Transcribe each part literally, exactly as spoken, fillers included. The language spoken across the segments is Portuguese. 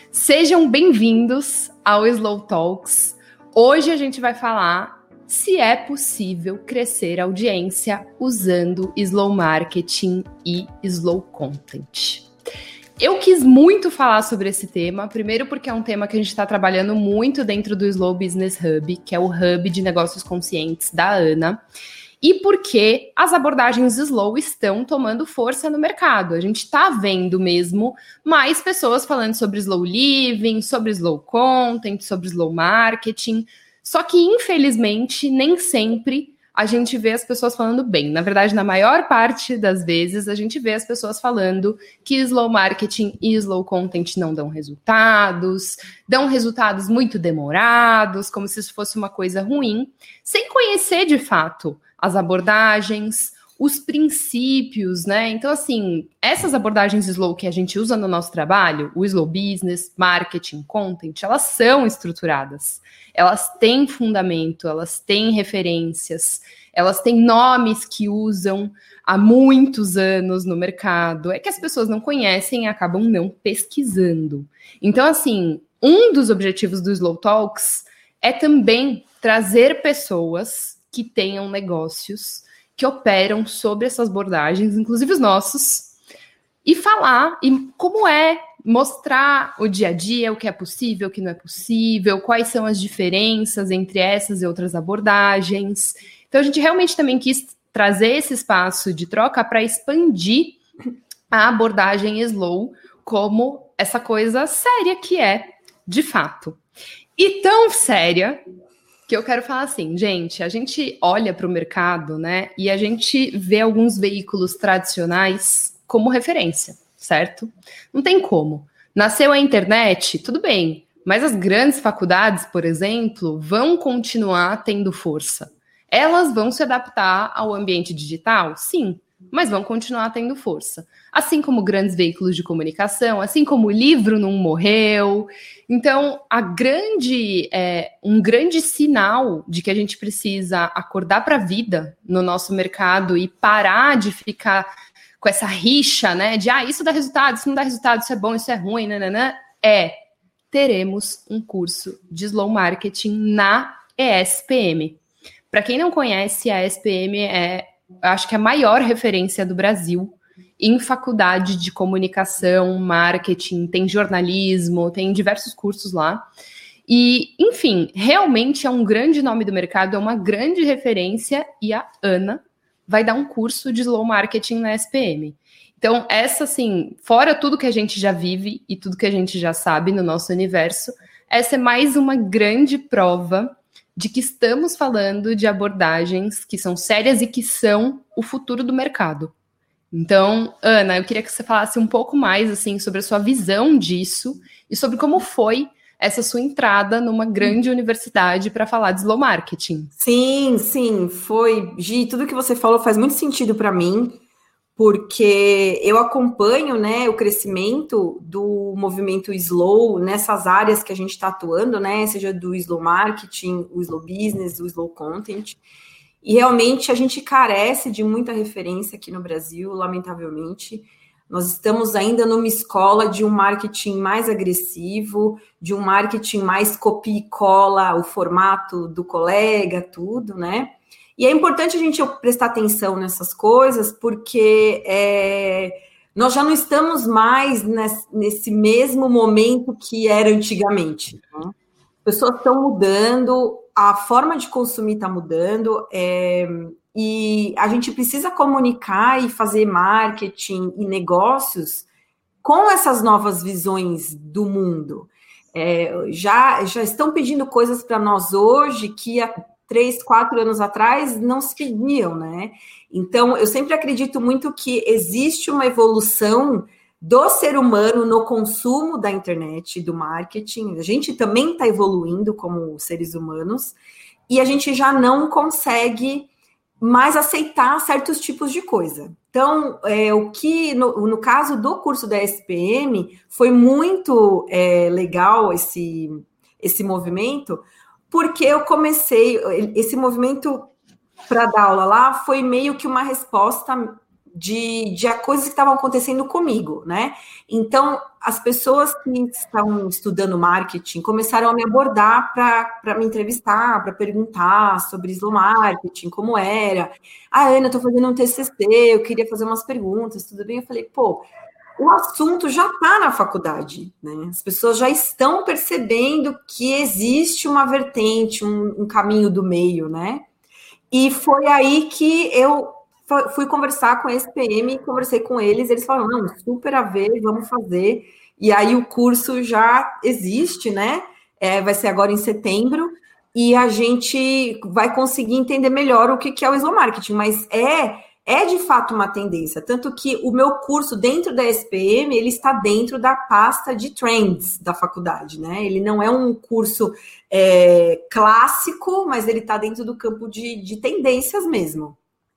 Sejam bem-vindos ao Slow Talks. Hoje a gente vai falar se é possível crescer audiência usando slow marketing e slow content. Eu quis muito falar sobre esse tema, primeiro porque é um tema que a gente está trabalhando muito dentro do Slow Business Hub, que é o hub de negócios conscientes da Ana, e porque as abordagens slow estão tomando força no mercado. A gente está vendo mesmo mais pessoas falando sobre slow living, sobre slow content, sobre slow marketing, só que, infelizmente, nem sempre a gente vê as pessoas falando bem. Na verdade, na maior parte das vezes, a gente vê as pessoas falando que slow marketing e slow content não dão resultados, dão resultados muito demorados, como se isso fosse uma coisa ruim, sem conhecer, de fato, as abordagens, os princípios, né? Então, assim, essas abordagens slow que a gente usa no nosso trabalho, o slow business, marketing, content, elas são estruturadas. Elas têm fundamento, elas têm referências, elas têm nomes que usam há muitos anos no mercado. É que as pessoas não conhecem e acabam não pesquisando. Então, assim, um dos objetivos do Slow Talks é também trazer pessoas que tenham negócios que operam sobre essas abordagens, inclusive os nossos, e falar e como é, mostrar o dia a dia, o que é possível, o que não é possível, quais são as diferenças entre essas e outras abordagens. Então, a gente realmente também quis trazer esse espaço de troca para expandir a abordagem slow como essa coisa séria que é, de fato. E tão séria que eu quero falar assim, gente, a gente olha para o mercado, né, e a gente vê alguns veículos tradicionais como referência, certo? Não tem como. Nasceu a internet, tudo bem, mas as grandes faculdades, por exemplo, vão continuar tendo força. Elas vão se adaptar ao ambiente digital? Sim, mas vão continuar tendo força. Assim como grandes veículos de comunicação, assim como o livro não morreu. Então, a grande, é, um grande sinal de que a gente precisa acordar para a vida no nosso mercado e parar de ficar com essa rixa, né, de, ah, isso dá resultado, isso não dá resultado, isso é bom, isso é ruim, nananã, é, teremos um curso de Slow Marketing na E S P M. Para quem não conhece, a E S P M é, acho que a maior referência do Brasil em faculdade de comunicação, marketing, tem jornalismo, tem diversos cursos lá. E, enfim, realmente é um grande nome do mercado, é uma grande referência, e a Ana vai dar um curso de slow marketing na E S P M. Então, essa, assim, fora tudo que a gente já vive e tudo que a gente já sabe no nosso universo, essa é mais uma grande prova de que estamos falando de abordagens que são sérias e que são o futuro do mercado. Então, Ana, eu queria que você falasse um pouco mais, assim, sobre a sua visão disso e sobre como foi essa sua entrada numa grande universidade para falar de slow marketing. Sim, sim, foi. Gi, tudo que você falou faz muito sentido para mim, porque eu acompanho, né, o crescimento do movimento slow nessas áreas que a gente está atuando, né, seja do slow marketing, o slow business, o slow content. E realmente a gente carece de muita referência aqui no Brasil, lamentavelmente. Nós estamos ainda numa escola de um marketing mais agressivo, de um marketing mais copia e cola, o formato do colega, tudo, né? E é importante a gente prestar atenção nessas coisas, porque é, nós já não estamos mais nesse, nesse mesmo momento que era antigamente. Né? As pessoas estão mudando, a forma de consumir está mudando, é, e a gente precisa comunicar e fazer marketing e negócios com essas novas visões do mundo. É, já, já estão pedindo coisas para nós hoje que há três, quatro anos atrás não se pediam, né? Então, eu sempre acredito muito que existe uma evolução do ser humano no consumo da internet, do marketing. A gente também está evoluindo como seres humanos e a gente já não consegue mais aceitar certos tipos de coisa. Então, é, o que, no, no caso do curso da E S P M, foi muito é, legal esse, esse movimento, porque eu comecei, esse movimento para dar aula lá foi meio que uma resposta de, de coisas que estavam acontecendo comigo, né? Então, as pessoas que estavam estudando marketing começaram a me abordar para me entrevistar, para perguntar sobre slow marketing, como era. Ah, Ana, eu estou fazendo um T C C, eu queria fazer umas perguntas, tudo bem? Eu falei, pô, o assunto já está na faculdade, né? As pessoas já estão percebendo que existe uma vertente, um, um caminho do meio, né? E foi aí que eu fui conversar com a S P M, conversei com eles, eles falaram, não, super a ver, vamos fazer. E aí o curso já existe, né? É, vai ser agora em setembro, e a gente vai conseguir entender melhor o que, que é o slow marketing, mas é... É de fato uma tendência, tanto que o meu curso dentro da S P M, ele está dentro da pasta de trends da faculdade, né? Ele não é um curso é, clássico, mas ele está dentro do campo de, de tendências mesmo.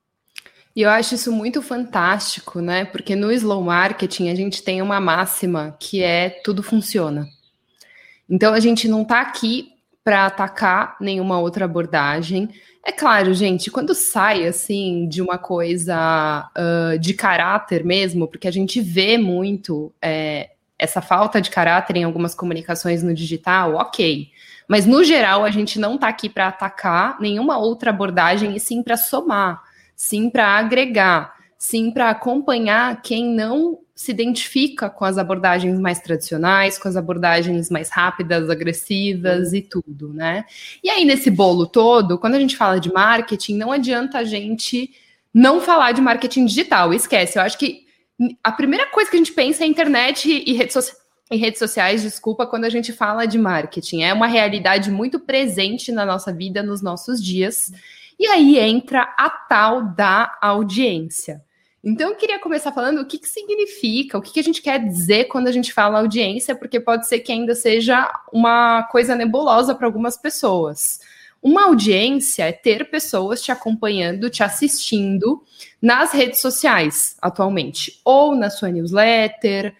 E eu acho isso muito fantástico, né? Porque no slow marketing a gente tem uma máxima que é tudo funciona. Então a gente não está aqui para atacar nenhuma outra abordagem. É claro, gente, quando sai, assim, de uma coisa uh, de caráter mesmo, porque a gente vê muito é, essa falta de caráter em algumas comunicações no digital, ok. Mas, no geral, a gente não está aqui para atacar nenhuma outra abordagem, e sim para somar, sim para agregar, sim para acompanhar quem não se identifica com as abordagens mais tradicionais, com as abordagens mais rápidas, agressivas e tudo, né? E aí, nesse bolo todo, quando a gente fala de marketing, não adianta a gente não falar de marketing digital, esquece. Eu acho que a primeira coisa que a gente pensa é internet e redes sociais, em redes sociais, desculpa, quando a gente fala de marketing. É uma realidade muito presente na nossa vida, nos nossos dias. E aí entra a tal da audiência. Então, eu queria começar falando o que, que significa, o que, que a gente quer dizer quando a gente fala audiência, porque pode ser que ainda seja uma coisa nebulosa para algumas pessoas. Uma audiência é ter pessoas te acompanhando, te assistindo nas redes sociais, atualmente, ou na sua newsletter,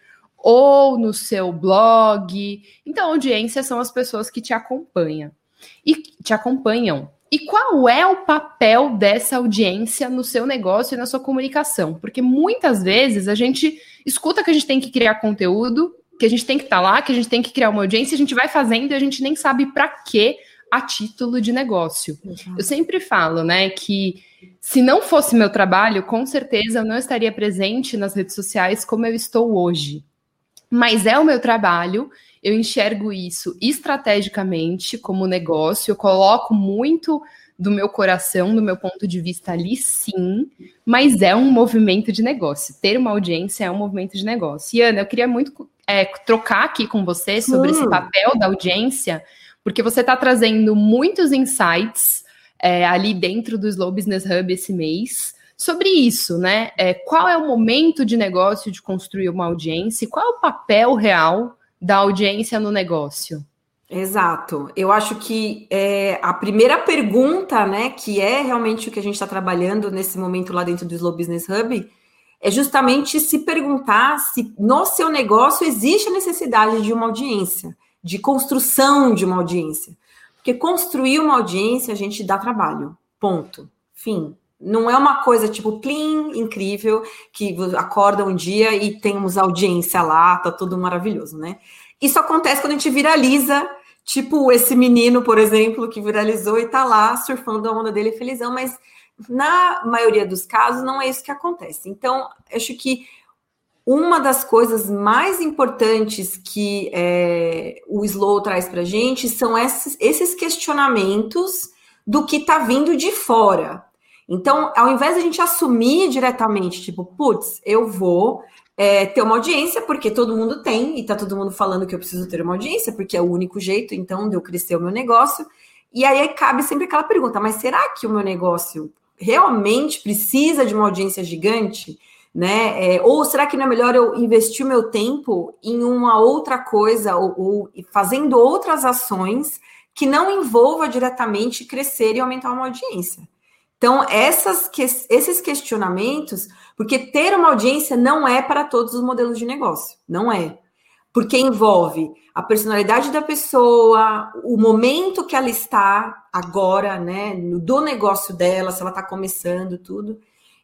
ou no seu blog. Então, audiência são as pessoas que te acompanham. E te acompanham. E qual é o papel dessa audiência no seu negócio e na sua comunicação? Porque muitas vezes a gente escuta que a gente tem que criar conteúdo, que a gente tem que estar lá, que a gente tem que criar uma audiência, a gente vai fazendo e a gente nem sabe para quê a título de negócio. Uhum. Eu sempre falo, né, que se não fosse meu trabalho, com certeza eu não estaria presente nas redes sociais como eu estou hoje. Mas é o meu trabalho, eu enxergo isso estrategicamente como negócio, eu coloco muito do meu coração, do meu ponto de vista ali, sim, mas é um movimento de negócio. Ter uma audiência é um movimento de negócio. E, Ana, eu queria muito é, trocar aqui com você sobre hum. esse papel da audiência, porque você está trazendo muitos insights é, ali dentro do Slow Business Hub esse mês, sobre isso, né? É, qual é o momento de negócio de construir uma audiência e qual é o papel real da audiência no negócio? Exato. Eu acho que é, a primeira pergunta, né, que é realmente o que a gente está trabalhando nesse momento lá dentro do Slow Business Hub, é justamente se perguntar se no seu negócio existe a necessidade de uma audiência, de construção de uma audiência. Porque construir uma audiência a gente dá trabalho. Ponto. Fim. Não é uma coisa tipo, plim, incrível, que acorda um dia e temos audiência lá, tá tudo maravilhoso, né? Isso acontece quando a gente viraliza, tipo esse menino, por exemplo, que viralizou e tá lá surfando a onda dele felizão, mas na maioria dos casos não é isso que acontece. Então, acho que uma das coisas mais importantes que é, o Slow traz pra gente são esses, esses questionamentos do que tá vindo de fora. Então, ao invés de a gente assumir diretamente, tipo, putz, eu vou é, ter uma audiência, porque todo mundo tem, e tá todo mundo falando que eu preciso ter uma audiência, porque é o único jeito, então, de eu crescer o meu negócio. E aí cabe sempre aquela pergunta, mas será que o meu negócio realmente precisa de uma audiência gigante? Né? É, ou será que não é melhor eu investir o meu tempo em uma outra coisa, ou, ou fazendo outras ações que não envolva diretamente crescer e aumentar uma audiência? Então, essas, esses questionamentos, porque ter uma audiência não é para todos os modelos de negócio, não é. Porque envolve a personalidade da pessoa, o momento que ela está agora, né, do negócio dela, se ela está começando, tudo.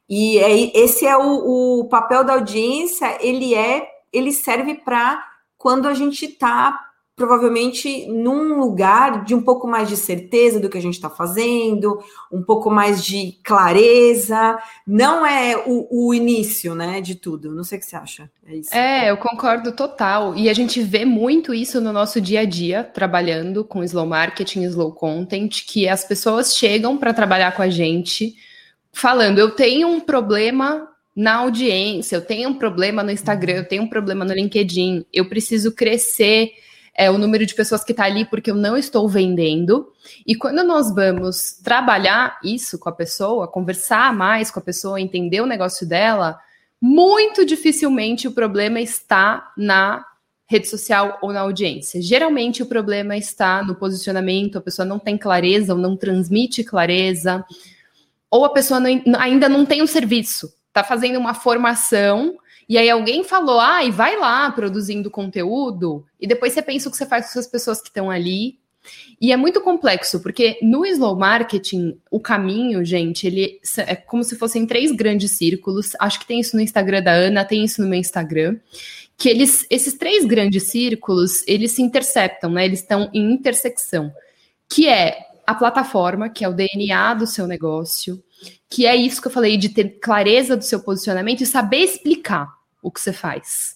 E é, esse é o, o papel da audiência, ele, é, ele serve para quando a gente está provavelmente num lugar de um pouco mais de certeza do que a gente está fazendo, um pouco mais de clareza, não é o, o início, né, de tudo. Não sei o que você acha. É isso. É, eu concordo total. E a gente vê muito isso no nosso dia a dia, trabalhando com slow marketing, slow content, que as pessoas chegam para trabalhar com a gente falando, eu tenho um problema na audiência, eu tenho um problema no Instagram, eu tenho um problema no LinkedIn, eu preciso crescer é, o número de pessoas que está ali porque eu não estou vendendo. E quando nós vamos trabalhar isso com a pessoa, conversar mais com a pessoa, entender o negócio dela, muito dificilmente o problema está na rede social ou na audiência. Geralmente o problema está no posicionamento, a pessoa não tem clareza ou não transmite clareza, ou a pessoa não, ainda não tem um serviço, está fazendo uma formação, e aí alguém falou, ah, e vai lá produzindo conteúdo, e depois você pensa o que você faz com as pessoas que estão ali. E é muito complexo, porque no slow marketing, o caminho, gente, ele é como se fossem três grandes círculos. Acho que tem isso no Instagram da Ana, tem isso no meu Instagram, que eles, esses três grandes círculos, eles se interceptam, né? Eles estão em intersecção, que é a plataforma, que é o D N A do seu negócio, que é isso que eu falei, de ter clareza do seu posicionamento e saber explicar o que você faz.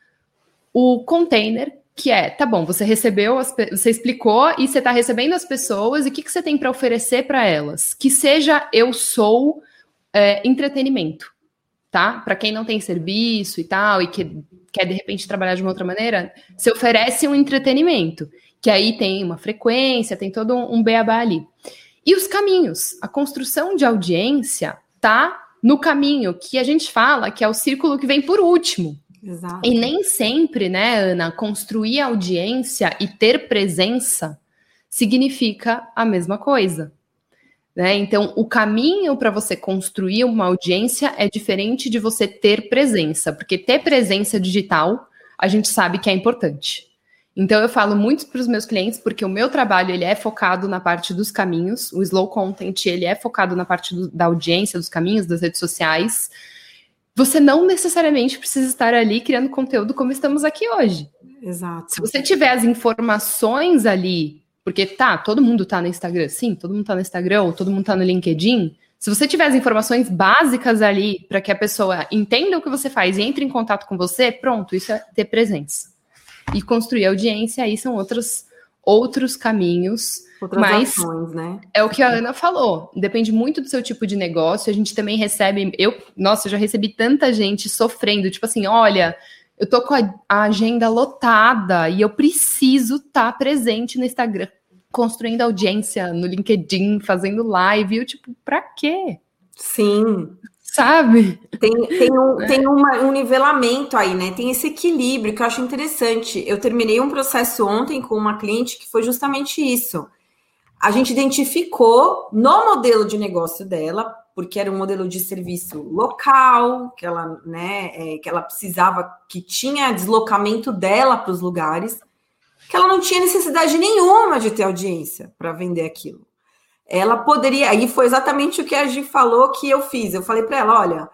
O container, que é, tá bom, você recebeu, as, você explicou e você está recebendo as pessoas, e o que, que você tem para oferecer para elas? Que seja eu sou é, entretenimento, tá? Para quem não tem serviço e tal, e que quer de repente trabalhar de uma outra maneira, você oferece um entretenimento, que aí tem uma frequência, tem todo um, um beabá ali. E os caminhos, a construção de audiência tá no caminho que a gente fala que é o círculo que vem por último. Exato. E nem sempre, né, Ana, construir audiência e ter presença significa a mesma coisa, né? Então, o caminho para você construir uma audiência é diferente de você ter presença, porque ter presença digital, a gente sabe que é importante. Então, eu falo muito para os meus clientes, porque o meu trabalho ele é focado na parte dos caminhos, o slow content ele é focado na parte do, da audiência, dos caminhos, das redes sociais. Você não necessariamente precisa estar ali criando conteúdo como estamos aqui hoje. Exato. Se você tiver as informações ali, porque tá, todo mundo tá no Instagram, sim, todo mundo tá no Instagram, ou todo mundo tá no LinkedIn. Se você tiver as informações básicas ali para que a pessoa entenda o que você faz e entre em contato com você, pronto, isso é ter presença. E construir audiência, aí são outros, outros caminhos. Outras mas ações, né? É o que a Ana falou. Depende muito do seu tipo de negócio. A gente também recebe... Eu, nossa, eu já recebi tanta gente sofrendo. Tipo assim, olha, eu tô com a, a agenda lotada e eu preciso estar tá presente no Instagram, construindo audiência no LinkedIn, fazendo live. E eu, tipo, pra quê? Sim. Sabe? Tem, tem, um, é. tem uma, um nivelamento aí, né? Tem esse equilíbrio que eu acho interessante. Eu terminei um processo ontem com uma cliente que foi justamente isso. A gente identificou no modelo de negócio dela, porque era um modelo de serviço local, que ela, né, é, que ela precisava, que tinha deslocamento dela para os lugares, que ela não tinha necessidade nenhuma de ter audiência para vender aquilo. Ela poderia, aí foi exatamente o que a Gi falou que eu fiz. Eu falei para ela, olha,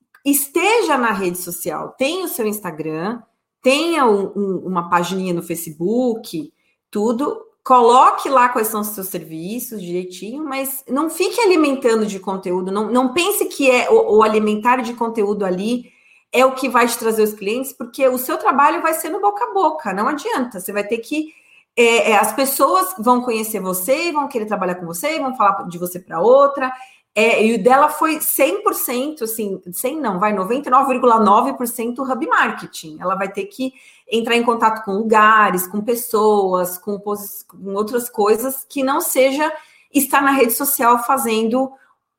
esteja na rede social, tenha o seu Instagram, tenha um, um, uma pagininha no Facebook, tudo, coloque lá quais são os seus serviços direitinho, mas não fique alimentando de conteúdo, não, não pense que é o, o alimentar de conteúdo ali é o que vai te trazer os clientes, porque o seu trabalho vai ser no boca a boca, não adianta, você vai ter que É, é, as pessoas vão conhecer você, vão querer trabalhar com você, vão falar de você para outra. É, e o dela foi cem por cento, assim, cem não, vai noventa e nove vírgula nove por cento hub marketing. Ela vai ter que entrar em contato com lugares, com pessoas, com, com outras coisas que não seja estar na rede social fazendo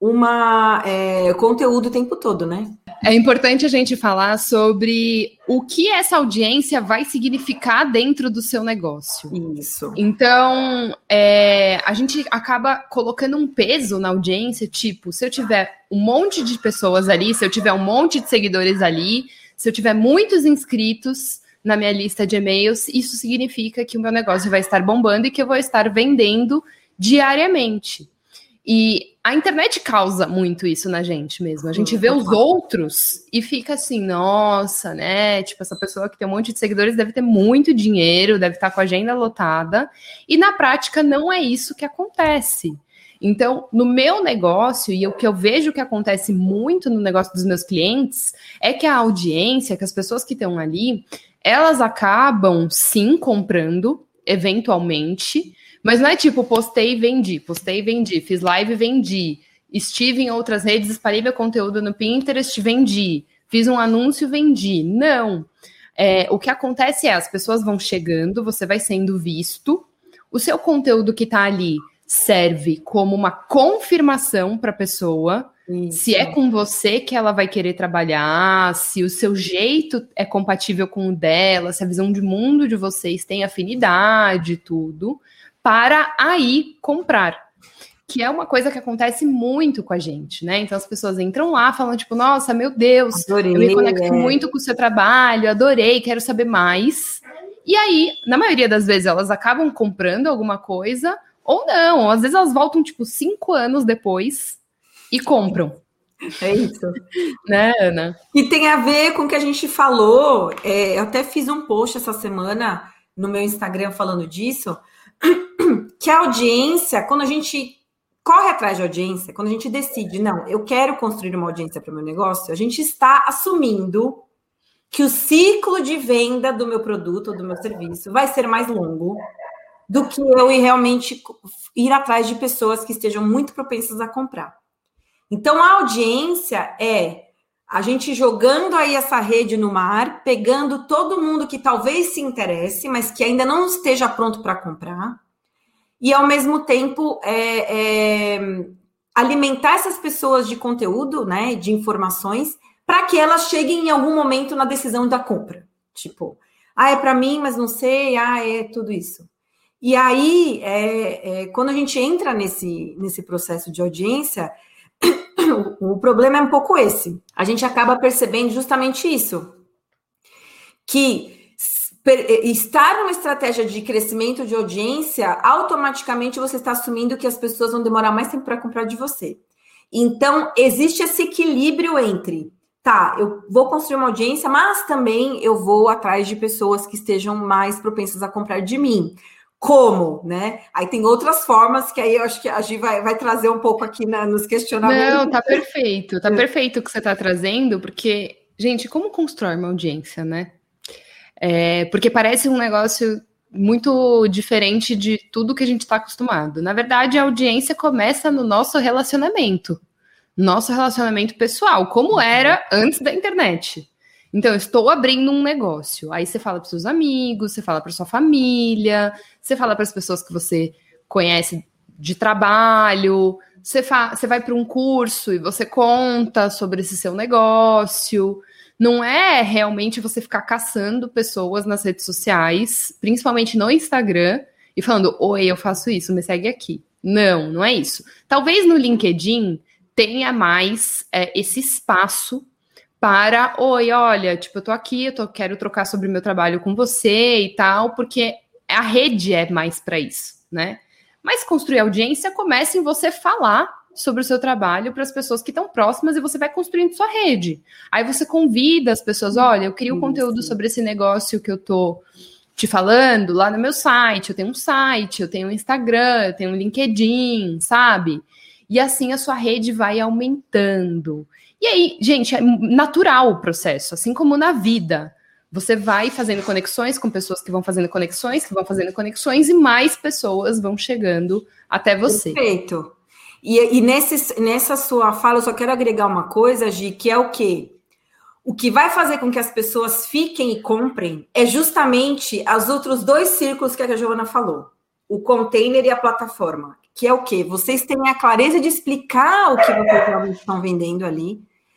uma é, conteúdo o tempo todo, né? É importante a gente falar sobre o que essa audiência vai significar dentro do seu negócio. Isso. Então, é, a gente acaba colocando um peso na audiência, tipo, se eu tiver um monte de pessoas ali, se eu tiver um monte de seguidores ali, se eu tiver muitos inscritos na minha lista de e-mails, isso significa que o meu negócio vai estar bombando e que eu vou estar vendendo diariamente. E a internet causa muito isso na gente mesmo. A gente vê os outros e fica assim, nossa, né? Tipo, essa pessoa que tem um monte de seguidores deve ter muito dinheiro, deve estar com a agenda lotada. E na prática não é isso que acontece. Então, no meu negócio, e o que eu vejo que acontece muito no negócio dos meus clientes, é que a audiência, que as pessoas que estão ali, elas acabam, sim, comprando, eventualmente, mas não é tipo, postei e vendi, postei e vendi, fiz live e vendi, estive em outras redes, espalhei meu conteúdo no Pinterest, vendi, fiz um anúncio e vendi. Não. É, o que acontece é, as pessoas vão chegando, você vai sendo visto, o seu conteúdo que está ali serve como uma confirmação para a pessoa, isso. Se é com você que ela vai querer trabalhar, se o seu jeito é compatível com o dela, se a visão de mundo de vocês tem afinidade, tudo, para aí comprar. Que é uma coisa que acontece muito com a gente, né? Então as pessoas entram lá falando tipo, nossa, meu Deus, adorei, eu me conecto é. muito com o seu trabalho, adorei, quero saber mais. E aí, na maioria das vezes, elas acabam comprando alguma coisa, ou não, às vezes elas voltam, tipo, cinco anos depois e compram. É isso. Né, Ana? E tem a ver com o que a gente falou, é, eu até fiz um post essa semana no meu Instagram falando disso, que a audiência, quando a gente corre atrás de audiência, quando a gente decide, não, eu quero construir uma audiência para o meu negócio, a gente está assumindo que o ciclo de venda do meu produto ou do meu serviço vai ser mais longo do que eu ir realmente ir atrás de pessoas que estejam muito propensas a comprar. Então, a audiência é a gente jogando aí essa rede no mar, pegando todo mundo que talvez se interesse, mas que ainda não esteja pronto para comprar, e, ao mesmo tempo, é, é, alimentar essas pessoas de conteúdo, né, de informações, para que elas cheguem em algum momento na decisão da compra. Tipo, ah, é para mim, mas não sei, ah, é tudo isso. E aí, é, é, quando a gente entra nesse, nesse processo de audiência, o, o problema é um pouco esse. A gente acaba percebendo justamente isso. Que estar numa estratégia de crescimento de audiência, automaticamente você está assumindo que as pessoas vão demorar mais tempo para comprar de você. Então, existe esse equilíbrio entre, tá, eu vou construir uma audiência, mas também eu vou atrás de pessoas que estejam mais propensas a comprar de mim. Como, né? Aí tem outras formas que aí eu acho que a Gi vai, vai trazer um pouco aqui na, nos questionamentos. Não, tá perfeito, tá perfeito o que você tá trazendo, porque, gente, como constrói uma audiência, né? É, porque parece um negócio muito diferente de tudo que a gente está acostumado. Na verdade, a audiência começa no nosso relacionamento, nosso relacionamento pessoal, como era antes da internet. Então, eu estou abrindo um negócio. Aí você fala para os seus amigos, você fala para sua família, você fala para as pessoas que você conhece de trabalho, você, fa- você vai para um curso e você conta sobre esse seu negócio. Não é realmente você ficar caçando pessoas nas redes sociais, principalmente no Instagram, e falando, oi, eu faço isso, me segue aqui. Não, não é isso. Talvez no LinkedIn tenha mais é, esse espaço para, oi, olha, tipo, eu tô aqui, eu tô, quero trocar sobre o meu trabalho com você e tal, porque a rede é mais para isso, né? Mas construir audiência começa em você falar sobre o seu trabalho para as pessoas que estão próximas e você vai construindo sua rede. Aí você convida as pessoas, olha, eu crio conteúdo sobre esse negócio que eu tô te falando lá no meu site, eu tenho um site, eu tenho um Instagram, eu tenho um LinkedIn, sabe? E assim a sua rede vai aumentando. E aí, gente, é natural o processo, assim como na vida. Você vai fazendo conexões com pessoas que vão fazendo conexões, que vão fazendo conexões, e mais pessoas vão chegando até você. Perfeito. E, e nesse, nessa sua fala, eu só quero agregar uma coisa, Gi, que é o quê? O que vai fazer com que as pessoas fiquem e comprem é justamente os outros dois círculos que a Giovana falou. O container e a plataforma. Que é o quê? Vocês têm a clareza de explicar o que vocês realmente estão vendendo ali.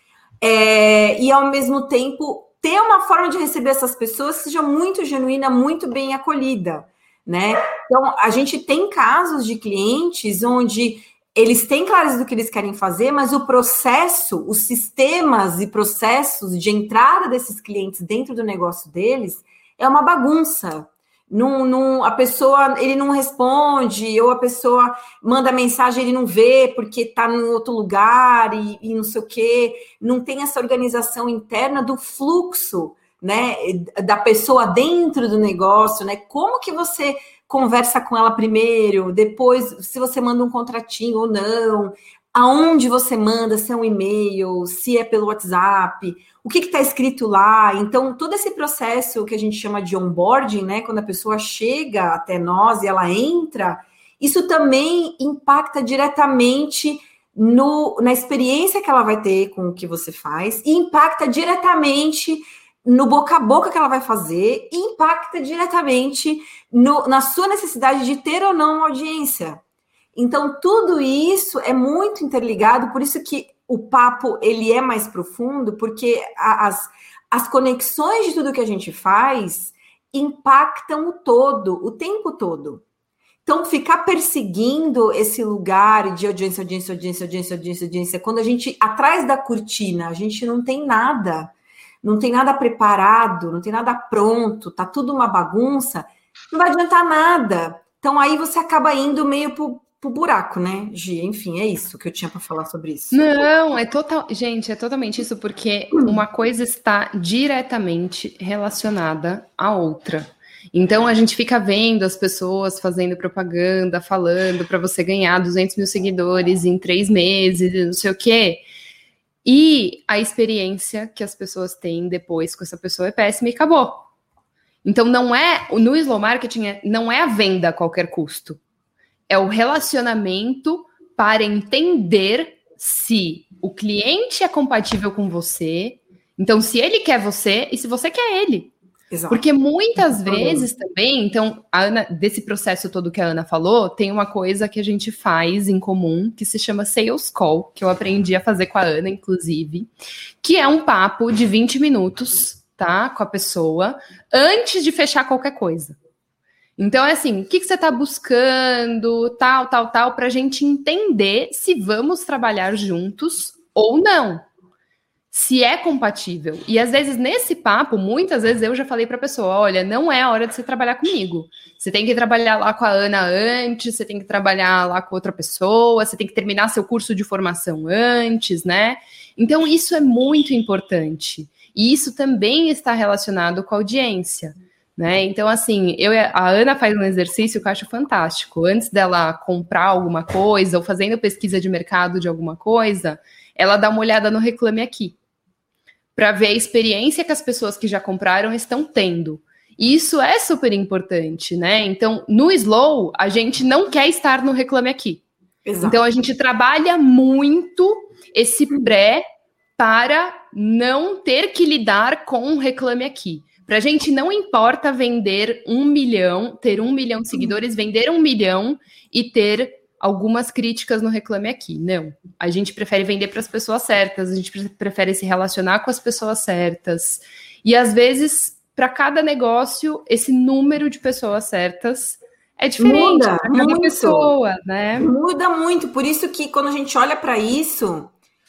É, e, ao mesmo tempo, ter uma forma de receber essas pessoas que seja muito genuína, muito bem acolhida, né? Então, a gente tem casos de clientes onde eles têm clareza do que eles querem fazer, mas o processo, os sistemas e processos de entrada desses clientes dentro do negócio deles é uma bagunça. Não, não, a pessoa, ele não responde, ou a pessoa manda mensagem, ele não vê porque está em outro lugar e, e não sei o quê. Não tem essa organização interna do fluxo, né, da pessoa dentro do negócio, né? Como que você conversa com ela primeiro, depois se você manda um contratinho ou não, aonde você manda, se é um e-mail, se é pelo WhatsApp, o que está escrito lá. Então, todo esse processo que a gente chama de onboarding, né, quando a pessoa chega até nós e ela entra, isso também impacta diretamente no, na experiência que ela vai ter com o que você faz, e impacta diretamente no boca a boca que ela vai fazer, e impacta diretamente no, na sua necessidade de ter ou não uma audiência. Então, tudo isso é muito interligado, por isso que o papo ele é mais profundo, porque as, as conexões de tudo que a gente faz impactam o todo, o tempo todo. Então, ficar perseguindo esse lugar de audiência, audiência, audiência, audiência, audiência, audiência, quando a gente, atrás da cortina, a gente não tem nada, não tem nada preparado, não tem nada pronto, tá tudo uma bagunça, não vai adiantar nada. Então, aí você acaba indo meio pro, pro buraco, né, Gi? Enfim, é isso que eu tinha para falar sobre isso. Não, é total, gente, é totalmente isso, porque uma coisa está diretamente relacionada à outra. Então, a gente fica vendo as pessoas fazendo propaganda, falando para você ganhar duzentos mil seguidores em três meses, não sei o quê. E a experiência que as pessoas têm depois com essa pessoa é péssima e acabou. Então, não é, no slow marketing, não é a venda a qualquer custo. É o relacionamento para entender se o cliente é compatível com você. Então, se ele quer você e se você quer ele. Exato. Porque muitas vezes também, então, a Ana, desse processo todo que a Ana falou, tem uma coisa que a gente faz em comum, que se chama Sales Call, que eu aprendi a fazer com a Ana, inclusive, que é um papo de vinte minutos, tá, com a pessoa, antes de fechar qualquer coisa. Então, é assim, o que, que você está buscando, tal, tal, tal, para a gente entender se vamos trabalhar juntos ou não. Se é compatível. E às vezes nesse papo, muitas vezes eu já falei para a pessoa, olha, não é a hora de você trabalhar comigo. Você tem que trabalhar lá com a Ana antes, você tem que trabalhar lá com outra pessoa, você tem que terminar seu curso de formação antes, né? Então isso é muito importante. E isso também está relacionado com a audiência, né? Então assim, eu, a Ana faz um exercício que eu acho fantástico. Antes dela comprar alguma coisa ou fazendo pesquisa de mercado de alguma coisa, ela dá uma olhada no Reclame Aqui, para ver a experiência que as pessoas que já compraram estão tendo. E isso é super importante, né? Então, no Slow, a gente não quer estar no Reclame Aqui. Exato. Então, a gente trabalha muito esse pré para não ter que lidar com o Reclame Aqui. Para a gente não importa vender um milhão, ter um milhão de seguidores, vender um milhão e ter algumas críticas no Reclame Aqui. Não. A gente prefere vender para as pessoas certas, a gente prefere se relacionar com as pessoas certas. E, às vezes, para cada negócio, esse número de pessoas certas é diferente para cada muito. pessoa, né? Muda muito. Por isso que, quando a gente olha para isso,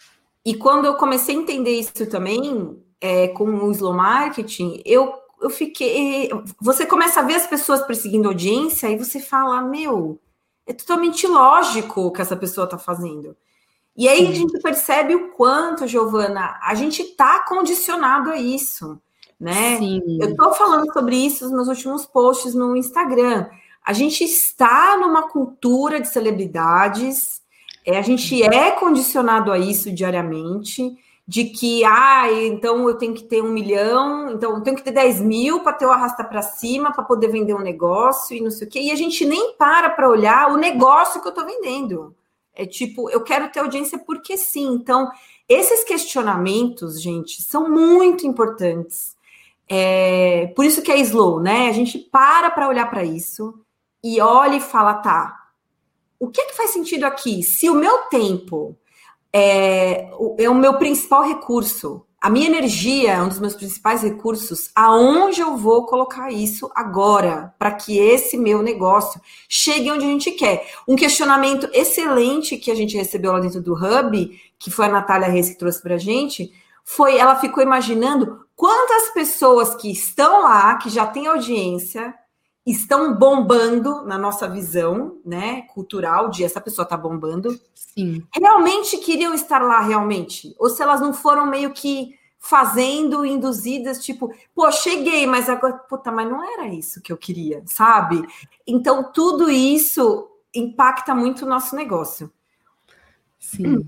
e quando eu comecei a entender isso também, é, com o slow marketing, eu, eu fiquei... Você começa a ver as pessoas perseguindo audiência e você fala, meu... É totalmente lógico o que essa pessoa está fazendo. E aí Sim. a gente percebe o quanto, Giovana, a gente está condicionado a isso, né? Sim. Eu estou falando sobre isso nos meus últimos posts no Instagram. A gente está numa cultura de celebridades, é, a gente é condicionado a isso diariamente, de que, ah, então eu tenho que ter um milhão, então eu tenho que ter dez mil para ter o arrasta para cima, para poder vender um negócio e não sei o quê, e a gente nem para para olhar o negócio que eu estou vendendo. É tipo, eu quero ter audiência porque sim. Então, esses questionamentos, gente, são muito importantes. É, por isso que é slow, né? A gente para para olhar para isso e olha e fala, tá, o que é que faz sentido aqui? Se o meu tempo... É, é o meu principal recurso. A minha energia é um dos meus principais recursos. Aonde eu vou colocar isso agora? Para que esse meu negócio chegue onde a gente quer. Um questionamento excelente que a gente recebeu lá dentro do Hub, que foi a Natália Reis que trouxe para a gente, foi, ela ficou imaginando quantas pessoas que estão lá, que já têm audiência, estão bombando na nossa visão, né, cultural, de essa pessoa tá bombando, Sim. realmente queriam estar lá, realmente? Ou se elas não foram meio que fazendo, induzidas, tipo, pô, cheguei, mas agora, puta, mas não era isso que eu queria, sabe? Então, tudo isso impacta muito o nosso negócio. Sim.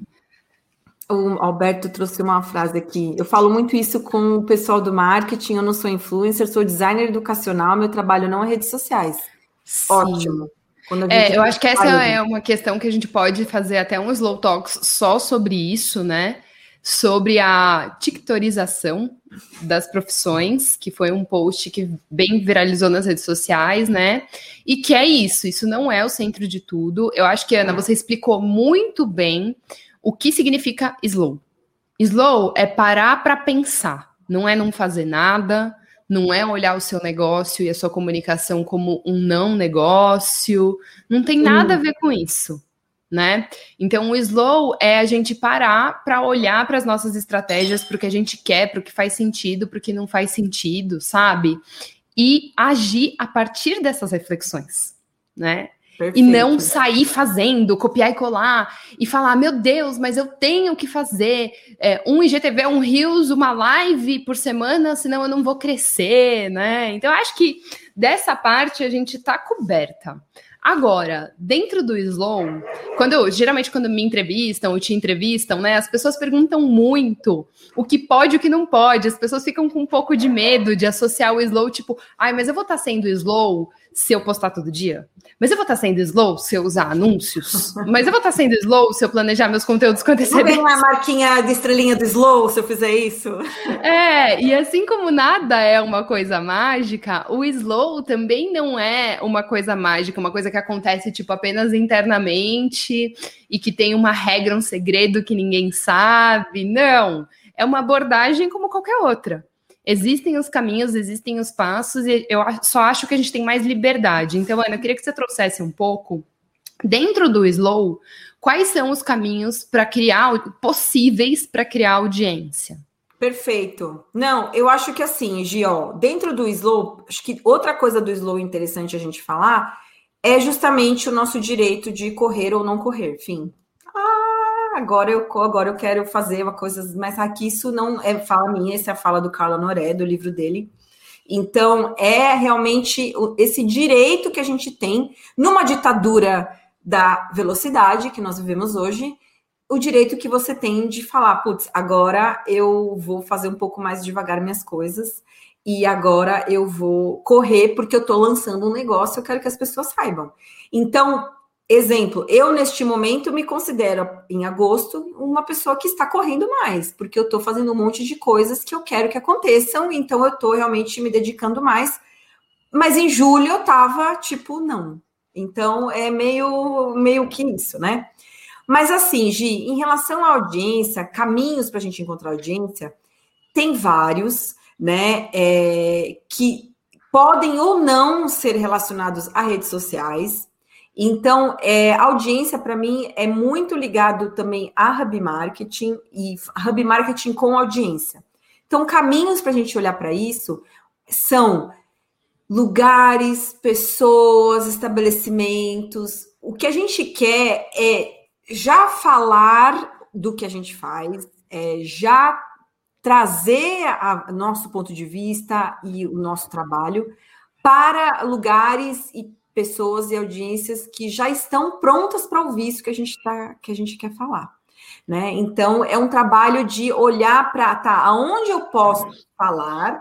O Alberto trouxe uma frase aqui. Eu falo muito isso com o pessoal do marketing. Eu não sou influencer, sou designer educacional. Meu trabalho não é redes sociais. Sim. Ótimo. Quando a gente é, eu acho que essa é uma questão que a gente pode fazer até um Slow Talks só sobre isso, né? Sobre a tiktorização das profissões, que foi um post que bem viralizou nas redes sociais, né? E que é isso, isso não é o centro de tudo. Eu acho que, Ana, você explicou muito bem o que significa slow. Slow é parar para pensar, não é não fazer nada, não é olhar o seu negócio e a sua comunicação como um não negócio, não tem nada a ver com isso, né? Então o slow é a gente parar para olhar para as nossas estratégias, para o que a gente quer, para o que faz sentido, para o que não faz sentido, sabe? E agir a partir dessas reflexões, né? Perfeito. E não sair fazendo, copiar e colar, e falar, meu Deus, mas eu tenho que fazer é, um I G T V, um Reels, uma live por semana, senão eu não vou crescer, né? Então, eu acho que dessa parte a gente tá coberta. Agora, dentro do Slow, quando eu, geralmente quando me entrevistam ou te entrevistam, né, as pessoas perguntam muito o que pode e o que não pode. As pessoas ficam com um pouco de medo de associar o Slow, tipo, ai, mas eu vou estar sendo Slow se eu postar todo dia? Mas eu vou estar sendo slow se eu usar anúncios? Mas eu vou estar sendo slow se eu planejar meus conteúdos com antecedência? Vou ganhar uma marquinha de estrelinha do slow se eu fizer isso? É, e assim como nada é uma coisa mágica, o slow também não é uma coisa mágica, uma coisa que acontece, tipo, apenas internamente e que tem uma regra, um segredo que ninguém sabe. Não, é uma abordagem como qualquer outra. Existem os caminhos, existem os passos, e eu só acho que a gente tem mais liberdade. Então, Ana, eu queria que você trouxesse um pouco, dentro do Slow, quais são os caminhos para criar, possíveis para criar audiência? Perfeito. Não, eu acho que assim, Gio, dentro do Slow, acho que outra coisa do Slow interessante a gente falar é justamente o nosso direito de correr ou não correr, fim. Agora eu, agora eu quero fazer uma coisa, mas aqui isso não é fala minha, essa é a fala do Carlo Noré, do livro dele. Então, é realmente esse direito que a gente tem, numa ditadura da velocidade que nós vivemos hoje, o direito que você tem de falar, putz, agora eu vou fazer um pouco mais devagar minhas coisas, e agora eu vou correr porque eu estou lançando um negócio, eu quero que as pessoas saibam. Então, exemplo, eu neste momento me considero, em agosto, uma pessoa que está correndo mais, porque eu estou fazendo um monte de coisas que eu quero que aconteçam, então eu estou realmente me dedicando mais. Mas em julho eu estava, tipo, não. Então é meio, meio que isso, né? Mas assim, Gi, em relação à audiência, caminhos para a gente encontrar audiência, tem vários, né? É, que podem ou não ser relacionados a redes sociais. Então, é, a audiência, para mim, é muito ligado também a Hub Marketing e Hub Marketing com audiência. Então, caminhos para a gente olhar para isso são lugares, pessoas, estabelecimentos. O que a gente quer é já falar do que a gente faz, é já trazer o nosso ponto de vista e o nosso trabalho para lugares e pessoas e audiências que já estão prontas para ouvir isso que a gente tá, que a gente quer falar, né? Então é um trabalho de olhar para tá, aonde eu posso falar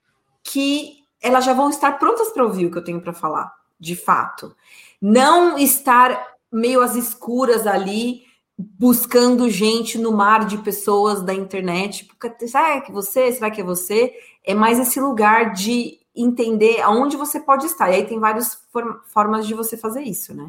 que elas já vão estar prontas para ouvir o que eu tenho para falar, de fato. Não estar meio às escuras ali buscando gente no mar de pessoas da internet. Será que você? Será que é você? É mais esse lugar de entender aonde você pode estar. E aí tem várias form- formas de você fazer isso, né?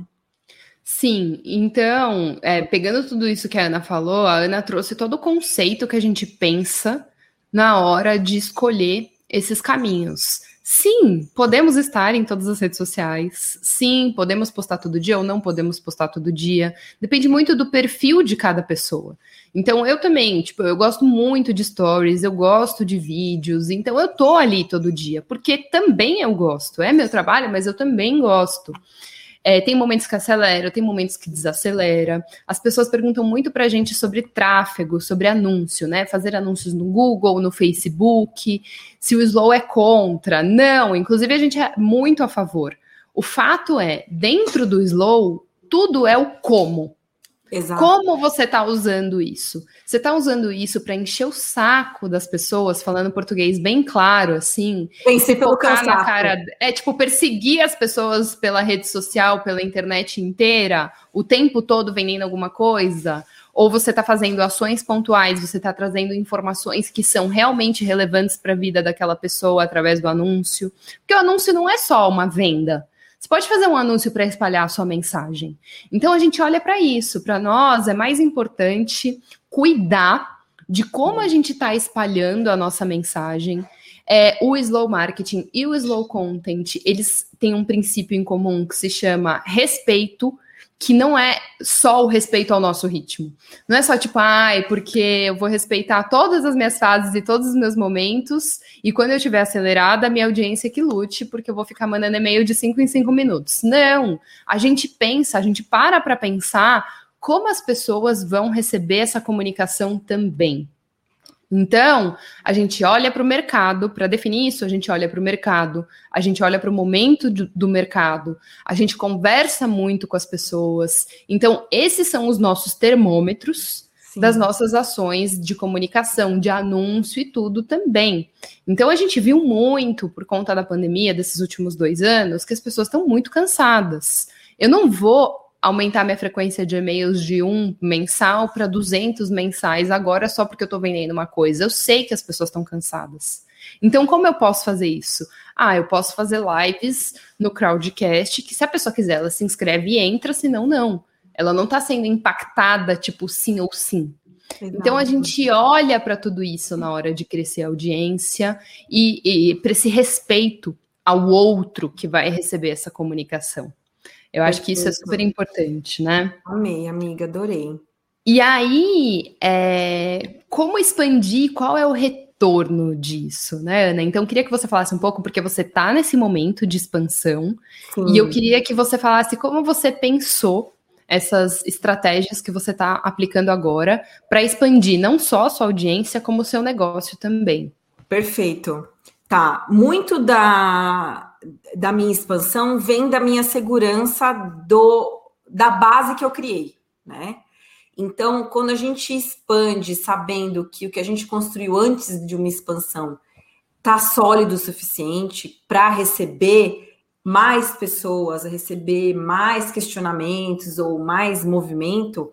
Sim, então, é, pegando tudo isso que a Ana falou, a Ana trouxe todo o conceito que a gente pensa na hora de escolher esses caminhos. Sim, podemos estar em todas as redes sociais. Sim, podemos postar todo dia ou não podemos postar todo dia. Depende muito do perfil de cada pessoa. Então, eu também, tipo, eu gosto muito de stories, eu gosto de vídeos. Então, eu tô ali todo dia, porque também eu gosto. É meu trabalho, mas eu também gosto. É, tem momentos que acelera, tem momentos que desacelera. As pessoas perguntam muito pra gente sobre tráfego, sobre anúncio, né? Fazer anúncios no Google, no Facebook, se o Slow é contra. Não, inclusive a gente é muito a favor. O fato é, dentro do Slow, tudo é o como. Exato. Como você está usando isso? Você está usando isso para encher o saco das pessoas, falando português bem claro, assim? Pensei pelo cansaço. Na cara, é tipo perseguir as pessoas pela rede social, pela internet inteira, o tempo todo vendendo alguma coisa? Ou você está fazendo ações pontuais, você está trazendo informações que são realmente relevantes para a vida daquela pessoa através do anúncio? Porque o anúncio não é só uma venda. Você pode fazer um anúncio para espalhar a sua mensagem. Então, a gente olha para isso. Para nós, é mais importante cuidar de como a gente está espalhando a nossa mensagem. É, o Slow Marketing e o Slow Content, eles têm um princípio em comum que se chama respeito, que não é só o respeito ao nosso ritmo. Não é só tipo, ai, porque eu vou respeitar todas as minhas fases e todos os meus momentos, e quando eu estiver acelerada, minha audiência que lute, porque eu vou ficar mandando e-mail de cinco em cinco minutos. Não! A gente pensa, a gente para para pensar como as pessoas vão receber essa comunicação também. Então, a gente olha para o mercado, para definir isso, a gente olha para o mercado, a gente olha para o momento do, do mercado, a gente conversa muito com as pessoas. Então, esses são os nossos termômetros Sim. das nossas ações de comunicação, de anúncio e tudo também. Então, a gente viu muito, por conta da pandemia, desses últimos dois anos, que as pessoas estão muito cansadas. Eu não vou aumentar minha frequência de e-mails de um mensal para duzentos mensais agora só porque eu estou vendendo uma coisa. Eu sei que as pessoas estão cansadas. Então, como eu posso fazer isso? Ah, eu posso fazer lives no Crowdcast, que se a pessoa quiser, ela se inscreve e entra, senão não. Ela não está sendo impactada, tipo, sim ou sim. Exato. Então, a gente olha para tudo isso na hora de crescer a audiência e, e para esse respeito ao outro que vai receber essa comunicação. Eu acho que isso é super importante, né? Amei, amiga, adorei. E aí, é, como expandir, qual é o retorno disso, né, Ana? Então, eu queria que você falasse um pouco, porque você está nesse momento de expansão, Sim. e eu queria que você falasse como você pensou essas estratégias que você está aplicando agora para expandir não só a sua audiência, como o seu negócio também. Perfeito. Tá, muito da, da minha expansão vem da minha segurança do, da base que eu criei, né? Então, quando a gente expande sabendo que o que a gente construiu antes de uma expansão tá sólido o suficiente para receber mais pessoas, receber mais questionamentos ou mais movimento,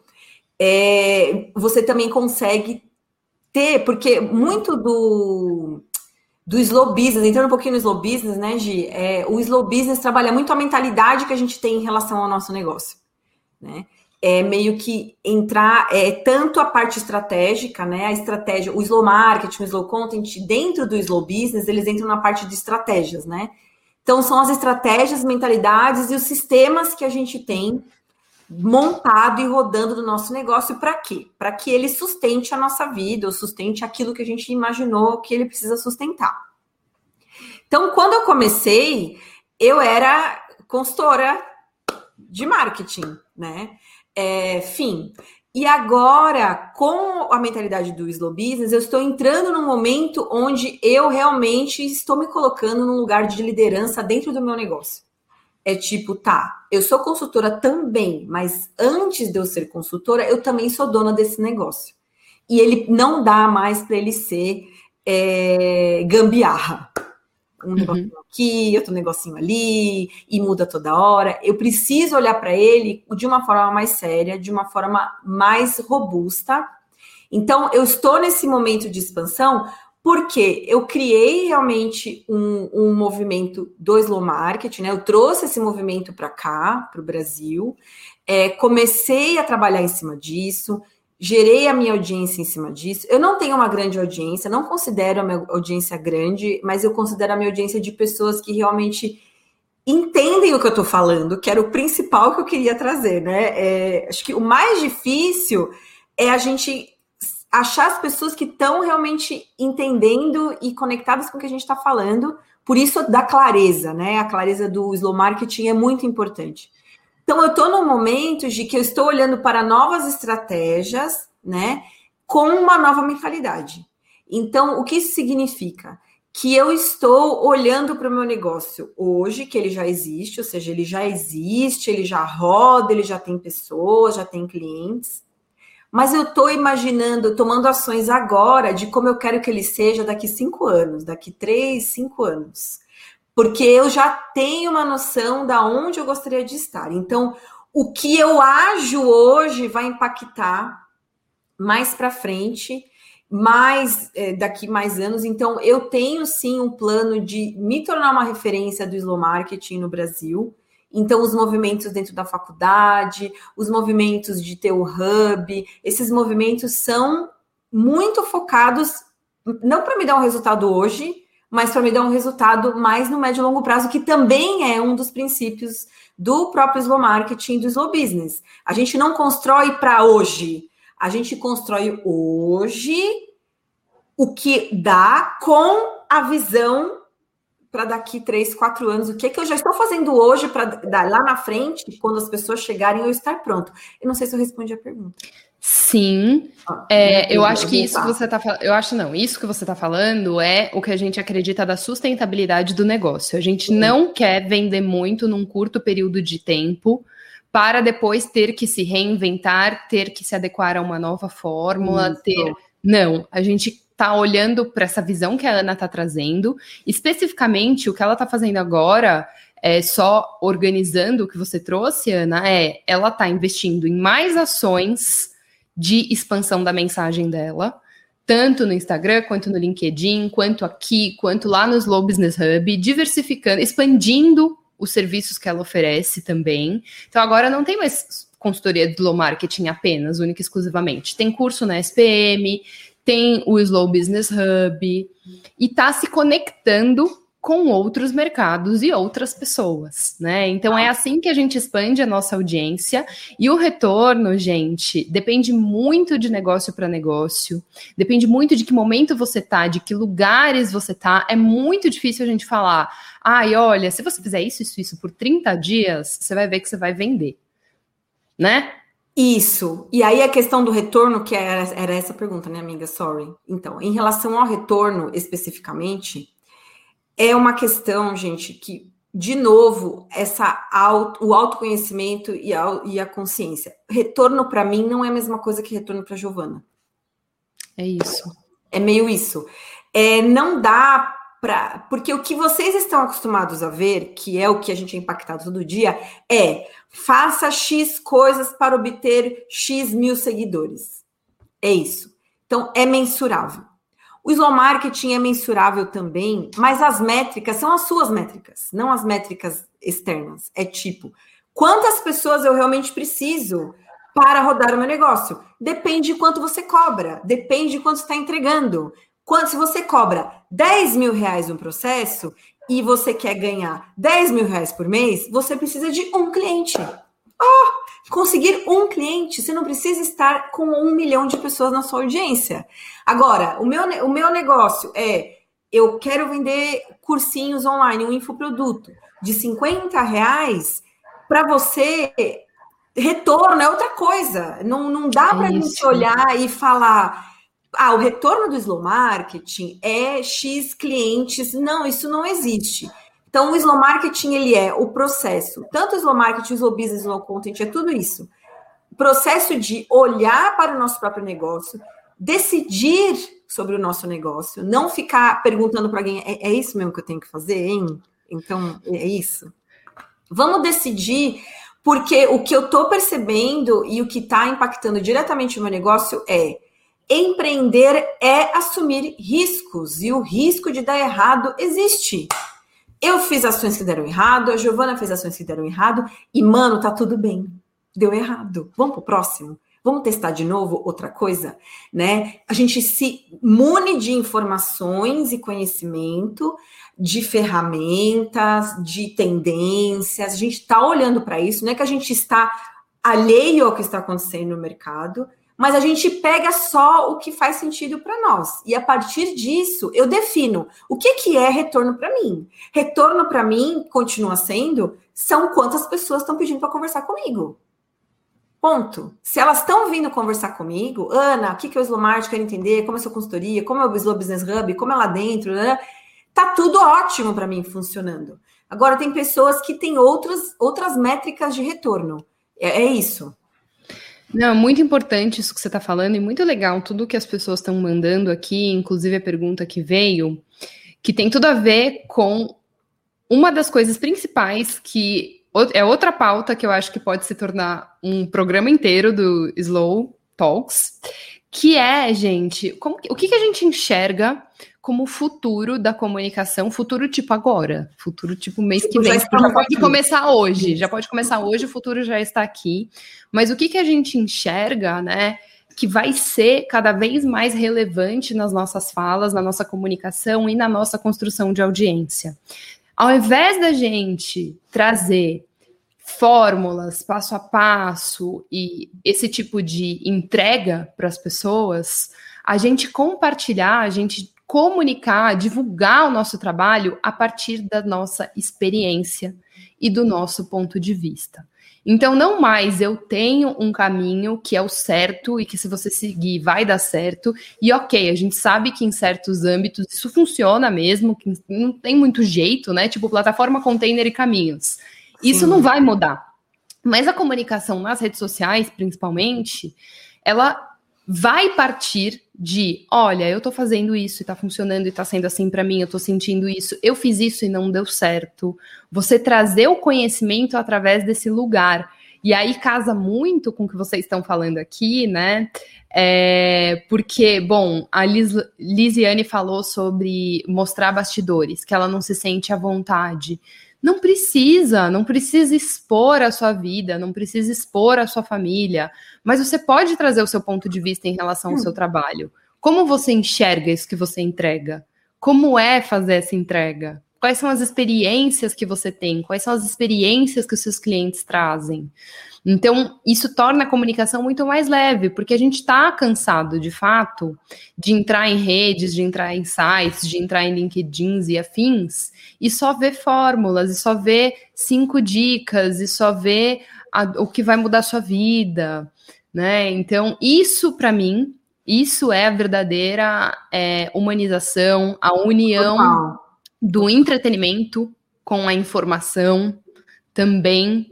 é, você também consegue ter, porque muito do... do slow business, entrando um pouquinho no slow business, né, Gi? É, o slow business trabalha muito a mentalidade que a gente tem em relação ao nosso negócio, né? É meio que entrar, é tanto a parte estratégica, né? A estratégia, o slow marketing, o slow content, dentro do slow business, eles entram na parte de estratégias, né? Então, são as estratégias, mentalidades e os sistemas que a gente tem montado e rodando do nosso negócio para quê? Para que ele sustente a nossa vida, ou sustente aquilo que a gente imaginou que ele precisa sustentar. Então, quando eu comecei, eu era consultora de marketing, né? É, enfim, e agora, com a mentalidade do slow business, eu estou entrando num momento onde eu realmente estou me colocando num lugar de liderança dentro do meu negócio. É tipo, tá, eu sou consultora também, mas antes de eu ser consultora, eu também sou dona desse negócio. E ele não dá mais para ele ser é, gambiarra. Um uhum. negocinho aqui, outro negocinho ali, e muda toda hora. Eu preciso olhar para ele de uma forma mais séria, de uma forma mais robusta. Então, eu estou nesse momento de expansão porque eu criei realmente um, um movimento do slow marketing, né? Eu trouxe esse movimento para cá, para o Brasil, é, comecei a trabalhar em cima disso, gerei a minha audiência em cima disso. Eu não tenho uma grande audiência, não considero a minha audiência grande, mas eu considero a minha audiência de pessoas que realmente entendem o que eu estou falando, que era o principal que eu queria trazer, né? É, acho que o mais difícil é a gente achar as pessoas que estão realmente entendendo e conectadas com o que a gente está falando, por isso da clareza, né? A clareza do slow marketing é muito importante. Então, eu estou num momento de que eu estou olhando para novas estratégias, né? Com uma nova mentalidade. Então, o que isso significa? Que eu estou olhando para o meu negócio hoje, que ele já existe, ou seja, ele já existe, ele já roda, ele já tem pessoas, já tem clientes. Mas eu estou imaginando, tomando ações agora de como eu quero que ele seja daqui cinco anos, daqui três, cinco anos. Porque eu já tenho uma noção da onde eu gostaria de estar. Então, o que eu ajo hoje vai impactar mais para frente, mais é, daqui mais anos. Então, eu tenho sim um plano de me tornar uma referência do slow marketing no Brasil. Então, os movimentos dentro da faculdade, os movimentos de ter o hub, esses movimentos são muito focados, não para me dar um resultado hoje, mas para me dar um resultado mais no médio e longo prazo, que também é um dos princípios do próprio slow marketing, do slow business. A gente não constrói para hoje, a gente constrói hoje o que dá com a visão para daqui três, quatro anos, o que é que eu já estou fazendo hoje para dar lá na frente, quando as pessoas chegarem, eu estar pronto. Eu não sei se eu respondi a pergunta. Sim, ah, é, eu acho que isso que você está falando, eu acho não, isso que você está falando é o que a gente acredita da sustentabilidade do negócio. A gente Sim. não quer vender muito num curto período de tempo para depois ter que se reinventar, ter que se adequar a uma nova fórmula, isso. ter... Não, a gente tá olhando para essa visão que a Ana tá trazendo, especificamente o que ela tá fazendo agora, é só organizando o que você trouxe, Ana, é, ela tá investindo em mais ações de expansão da mensagem dela, tanto no Instagram, quanto no LinkedIn, quanto aqui, quanto lá no Slow Business Hub, diversificando, expandindo os serviços que ela oferece também. Então agora não tem mais consultoria de slow marketing apenas, única e exclusivamente. Tem curso na S P M, tem o Slow Business Hub, e está se conectando com outros mercados e outras pessoas, né? Então é assim que a gente expande a nossa audiência, e o retorno, gente, depende muito de negócio para negócio, depende muito de que momento você tá, de que lugares você tá. É muito difícil a gente falar, ai, olha, se você fizer isso, isso, isso por trinta dias, você vai ver que você vai vender, né? Isso. E aí a questão do retorno, que era, era essa pergunta, né, amiga? Sorry. Então, em relação ao retorno especificamente, é uma questão, gente, que, de novo, essa auto, o autoconhecimento e a, e a consciência. Retorno, para mim, não é a mesma coisa que retorno para a Giovana. É isso. É meio isso. É, não dá para... Porque o que vocês estão acostumados a ver, que é o que a gente é impactado todo dia, é faça X coisas para obter X mil seguidores. É isso. Então, é mensurável. O slow marketing é mensurável também, mas as métricas são as suas métricas, não as métricas externas. É tipo, quantas pessoas eu realmente preciso para rodar o meu negócio? Depende de quanto você cobra, depende de quanto você está entregando. Quanto, se você cobra dez mil reais um processo e você quer ganhar dez mil reais por mês, você precisa de um cliente. Oh! Conseguir um cliente, você não precisa estar com um milhão de pessoas na sua audiência. Agora, o meu, o meu negócio é, eu quero vender cursinhos online, um infoproduto de cinquenta reais, para você, retorno é outra coisa. Não, não dá para a gente olhar e falar, ah, o retorno do slow marketing é X clientes. Não, isso não existe. Então, o slow marketing, ele é o processo, tanto o slow marketing, o slow business, o slow content, é tudo isso. O processo de olhar para o nosso próprio negócio, decidir sobre o nosso negócio, não ficar perguntando para alguém, é, é isso mesmo que eu tenho que fazer, hein? Então, é isso. Vamos decidir, porque o que eu estou percebendo e o que está impactando diretamente o meu negócio é empreender é assumir riscos, e o risco de dar errado existe. Eu fiz ações que deram errado, a Giovana fez ações que deram errado, e, mano, tá tudo bem. Deu errado. Vamos pro próximo? Vamos testar de novo outra coisa, né? A gente se mune de informações e conhecimento, de ferramentas, de tendências. A gente está olhando para isso, não é que a gente está alheio ao que está acontecendo no mercado, mas a gente pega só o que faz sentido para nós. E a partir disso, eu defino o que, que é retorno para mim. Retorno para mim continua sendo, são quantas pessoas estão pedindo para conversar comigo. Ponto. Se elas estão vindo conversar comigo, Ana, o que, que é o Slowmart, quero entender, como é a sua consultoria, como é o Slow Business Hub, como é lá dentro, né? Tá tudo ótimo para mim funcionando. Agora, tem pessoas que têm outras, outras métricas de retorno. É, é isso. Não, muito importante isso que você está falando e muito legal tudo que as pessoas estão mandando aqui, inclusive a pergunta que veio, que tem tudo a ver com uma das coisas principais que é outra pauta que eu acho que pode se tornar um programa inteiro do Slow Talks, que é, gente, como, o que, que a gente enxerga como futuro da comunicação, futuro tipo agora, futuro tipo mês tipo, que vem, já, já pode aqui. começar hoje, já pode começar hoje, o futuro já está aqui, mas o que, que a gente enxerga, né, que vai ser cada vez mais relevante nas nossas falas, na nossa comunicação e na nossa construção de audiência. Ao invés da gente trazer fórmulas, passo a passo e esse tipo de entrega para as pessoas, a gente compartilhar, a gente comunicar, divulgar o nosso trabalho a partir da nossa experiência e do nosso ponto de vista. Então, não mais eu tenho um caminho que é o certo e que se você seguir vai dar certo. E ok, a gente sabe que em certos âmbitos isso funciona mesmo, que não tem muito jeito, né? Tipo plataforma, container e caminhos. Isso Sim. não vai mudar. Mas a comunicação nas redes sociais, principalmente, ela vai partir de, olha, eu tô fazendo isso e tá funcionando e tá sendo assim pra mim, eu tô sentindo isso, eu fiz isso e não deu certo. Você trazer o conhecimento através desse lugar. E aí casa muito com o que vocês estão falando aqui, né? É, porque, bom, a Liz, Lisiane falou sobre mostrar bastidores, que ela não se sente à vontade. Não precisa, não precisa expor a sua vida, não precisa expor a sua família, mas você pode trazer o seu ponto de vista em relação ao seu trabalho. Como você enxerga isso que você entrega? Como é fazer essa entrega? Quais são as experiências que você tem? Quais são as experiências que os seus clientes trazem? Então, isso torna a comunicação muito mais leve, porque a gente está cansado, de fato, de entrar em redes, de entrar em sites, de entrar em LinkedIn e afins, e só ver fórmulas, e só ver cinco dicas, e só ver a, o que vai mudar a sua vida, né? Então, isso, para mim, isso é a verdadeira é, humanização, a união Total. do entretenimento com a informação também.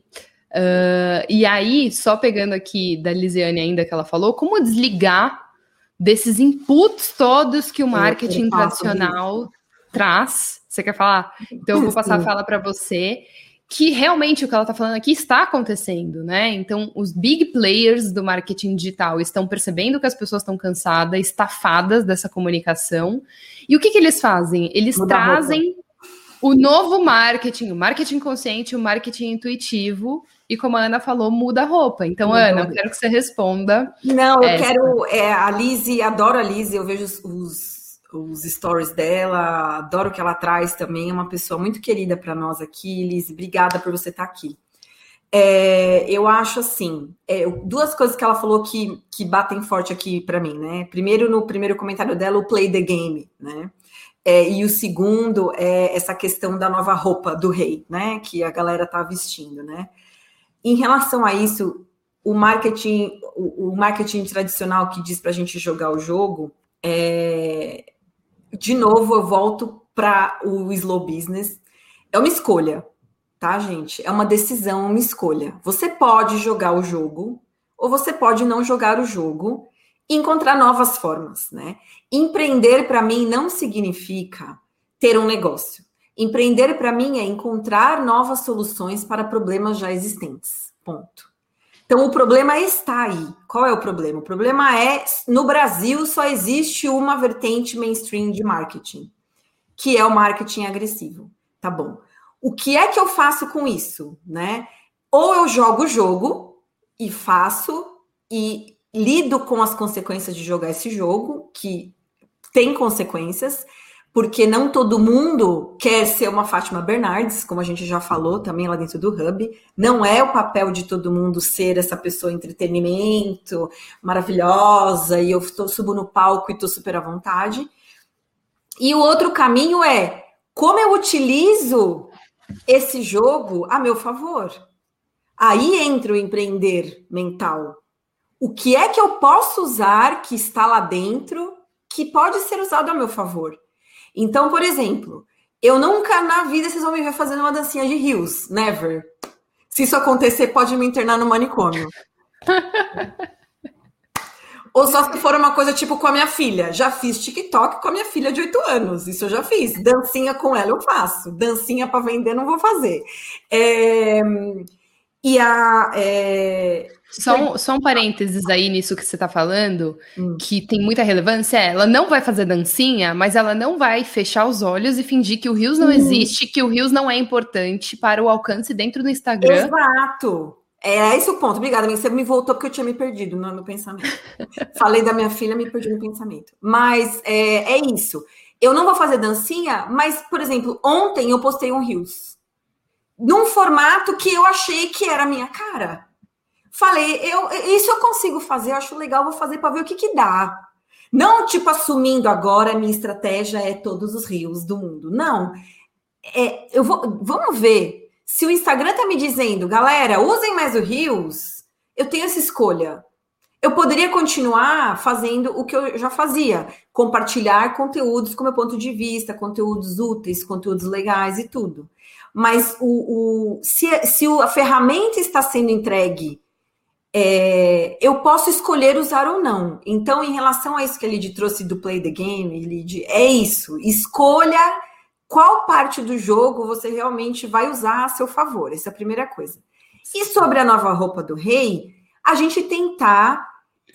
Uh, e aí, só pegando aqui da Lisiane ainda que ela falou, como desligar desses inputs todos que o marketing tradicional traz. Você quer falar? Então eu vou passar a fala para você, que realmente o que ela está falando aqui está acontecendo, né? Então os big players do marketing digital estão percebendo que as pessoas estão cansadas, estafadas dessa comunicação. E o que, que eles fazem? Eles Muda trazem o novo marketing, o marketing consciente, o marketing intuitivo, e como a Ana falou, muda a roupa. Então, muda Ana, eu quero que você responda. Não, eu essa. quero, é, a Lizzie, adoro a Lizzie, eu vejo os, os, os stories dela, adoro o que ela traz também, é uma pessoa muito querida para nós aqui. Lizzie, obrigada por você estar aqui. É, eu acho assim, é, duas coisas que ela falou que, que batem forte aqui para mim, né? Primeiro, no primeiro comentário dela, o play the game, né? É, e o segundo é essa questão da nova roupa do rei, né? Que a galera tá vestindo, né? Em relação a isso, o marketing, o, o marketing tradicional que diz para a gente jogar o jogo, é, de novo, eu volto para o slow business. É uma escolha, tá, gente? É uma decisão, uma escolha. Você pode jogar o jogo ou você pode não jogar o jogo e encontrar novas formas, né? Empreender, para mim, não significa ter um negócio. Empreender, para mim, é encontrar novas soluções para problemas já existentes. Ponto. Então, o problema está aí. Qual é o problema? O problema é, no Brasil, só existe uma vertente mainstream de marketing, que é o marketing agressivo. Tá bom. O que é que eu faço com isso, né? Ou eu jogo o jogo e faço e lido com as consequências de jogar esse jogo, que tem consequências, porque não todo mundo quer ser uma Fátima Bernardes, como a gente já falou também lá dentro do Hub. Não é o papel de todo mundo ser essa pessoa entretenimento, maravilhosa, e eu tô, subo no palco e tô super à vontade. E o outro caminho é como eu utilizo esse jogo a meu favor. Aí entra o empreender mental. O que é que eu posso usar que está lá dentro que pode ser usado a meu favor? Então, por exemplo, eu nunca na vida vocês vão me ver fazendo uma dancinha de rios. Never. Se isso acontecer, pode me internar no manicômio. Ou só se for uma coisa tipo com a minha filha. Já fiz TikTok com a minha filha de oito anos. Isso eu já fiz. Dancinha com ela eu faço. Dancinha para vender não vou fazer. É... E a... É... Só um, só um parênteses aí nisso que você tá falando, hum. que tem muita relevância, ela não vai fazer dancinha, mas ela não vai fechar os olhos e fingir que o Reels não hum. existe, que o Reels não é importante para o alcance dentro do Instagram. Exato. É esse o ponto. Obrigada, amiga. Você me voltou porque eu tinha me perdido no, no pensamento. Falei da minha filha, me perdi no pensamento. Mas é, é isso. Eu não vou fazer dancinha, mas, por exemplo, ontem eu postei um Reels. Num formato que eu achei que era a minha cara. Falei, eu, isso eu consigo fazer, eu acho legal, vou fazer para ver o que que dá. Não, tipo, assumindo agora a minha estratégia é todos os rios do mundo. Não. É, eu vou, vamos ver. Se o Instagram tá me dizendo, galera, usem mais o Reels, eu tenho essa escolha. Eu poderia continuar fazendo o que eu já fazia. Compartilhar conteúdos com meu ponto de vista, conteúdos úteis, conteúdos legais e tudo. Mas o, o, se, se a ferramenta está sendo entregue, É, eu posso escolher usar ou não. Então, em relação a isso que a Lid trouxe do Play the Game, Lid, é isso. Escolha qual parte do jogo você realmente vai usar a seu favor. Essa é a primeira coisa. E sobre a nova roupa do rei, a gente tentar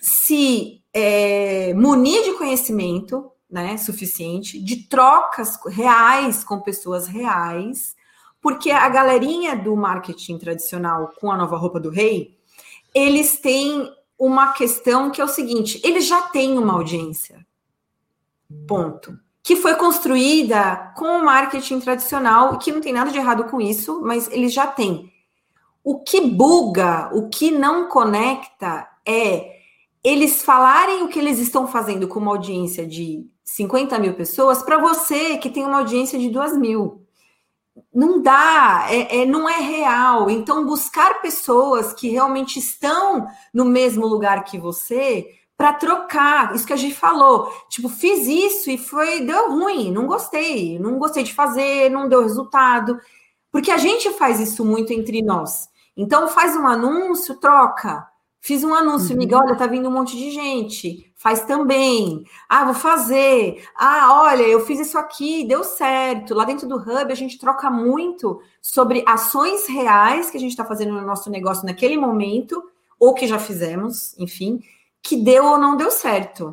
se é, munir de conhecimento, né, suficiente, de trocas reais com pessoas reais, porque a galerinha do marketing tradicional com a nova roupa do rei, eles têm uma questão que é o seguinte, eles já têm uma audiência, ponto, que foi construída com o marketing tradicional, e que não tem nada de errado com isso, mas eles já têm. O que buga, o que não conecta é eles falarem o que eles estão fazendo com uma audiência de cinquenta mil pessoas para você que tem uma audiência de duas mil. Não dá, é, é, não é real. Então, buscar pessoas que realmente estão no mesmo lugar que você para trocar. Isso que a gente falou. Tipo, fiz isso e foi, deu ruim, não gostei. Não gostei de fazer, não deu resultado. Porque a gente faz isso muito entre nós. Então, faz um anúncio, troca. Fiz um anúncio, amiga, olha, tá vindo um monte de gente. Faz também. Ah, vou fazer. Ah, olha, eu fiz isso aqui, deu certo. Lá dentro do Hub, a gente troca muito sobre ações reais que a gente está fazendo no nosso negócio naquele momento, ou que já fizemos, enfim, que deu ou não deu certo.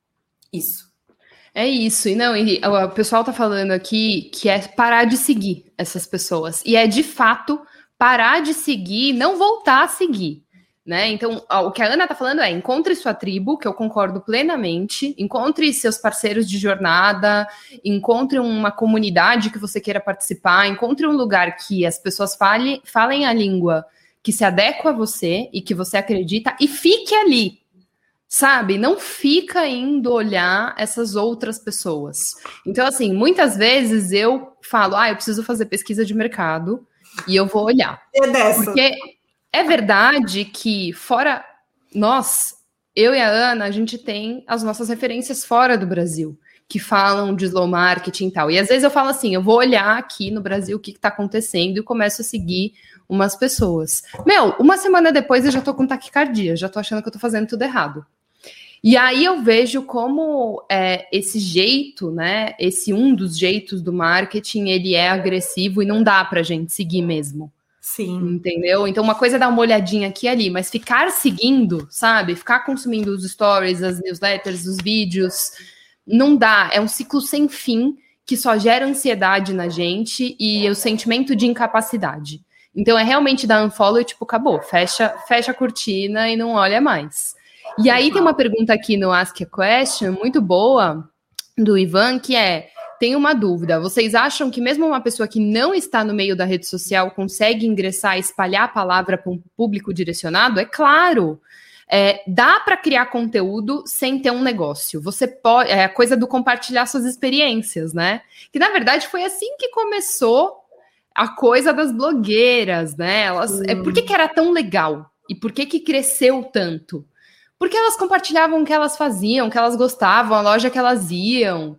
Isso. É isso. E não, e o pessoal tá falando aqui que é parar de seguir essas pessoas. E é, de fato, parar de seguir e não voltar a seguir. Né? Então, o que a Ana está falando é encontre sua tribo, que eu concordo plenamente, encontre seus parceiros de jornada, encontre uma comunidade que você queira participar, encontre um lugar que as pessoas fale, falem a língua que se adequa a você e que você acredita e fique ali, sabe? Não fica indo olhar essas outras pessoas. Então, assim, muitas vezes eu falo, ah, eu preciso fazer pesquisa de mercado e eu vou olhar. É dessa. Porque é verdade que fora nós, eu e a Ana, a gente tem as nossas referências fora do Brasil, que falam de slow marketing e tal. E às vezes eu falo assim, eu vou olhar aqui no Brasil o que está acontecendo e começo a seguir umas pessoas. Meu, uma semana depois eu já tô com taquicardia, já tô achando que eu tô fazendo tudo errado. E aí eu vejo como é, esse jeito, né, esse um dos jeitos do marketing, ele é agressivo e não dá pra gente seguir mesmo. Sim. Entendeu? Então, uma coisa é dar uma olhadinha aqui e ali, mas ficar seguindo, sabe? Ficar consumindo os stories, as newsletters, os vídeos, não dá. É um ciclo sem fim que só gera ansiedade na gente e o sentimento de incapacidade. Então, é realmente dar unfollow e, tipo, acabou. Fecha, fecha a cortina e não olha mais. E aí tem uma pergunta aqui no Ask a Question, muito boa, do Ivan, que é, tem uma dúvida, vocês acham que mesmo uma pessoa que não está no meio da rede social consegue ingressar e espalhar a palavra para um público direcionado? É claro! É, dá para criar conteúdo sem ter um negócio. Você pode, é a coisa do compartilhar suas experiências, né? Que na verdade foi assim que começou a coisa das blogueiras, né? Elas, é, por que, que era tão legal? E por que, que cresceu tanto? Porque elas compartilhavam o que elas faziam, o que elas gostavam, a loja que elas iam,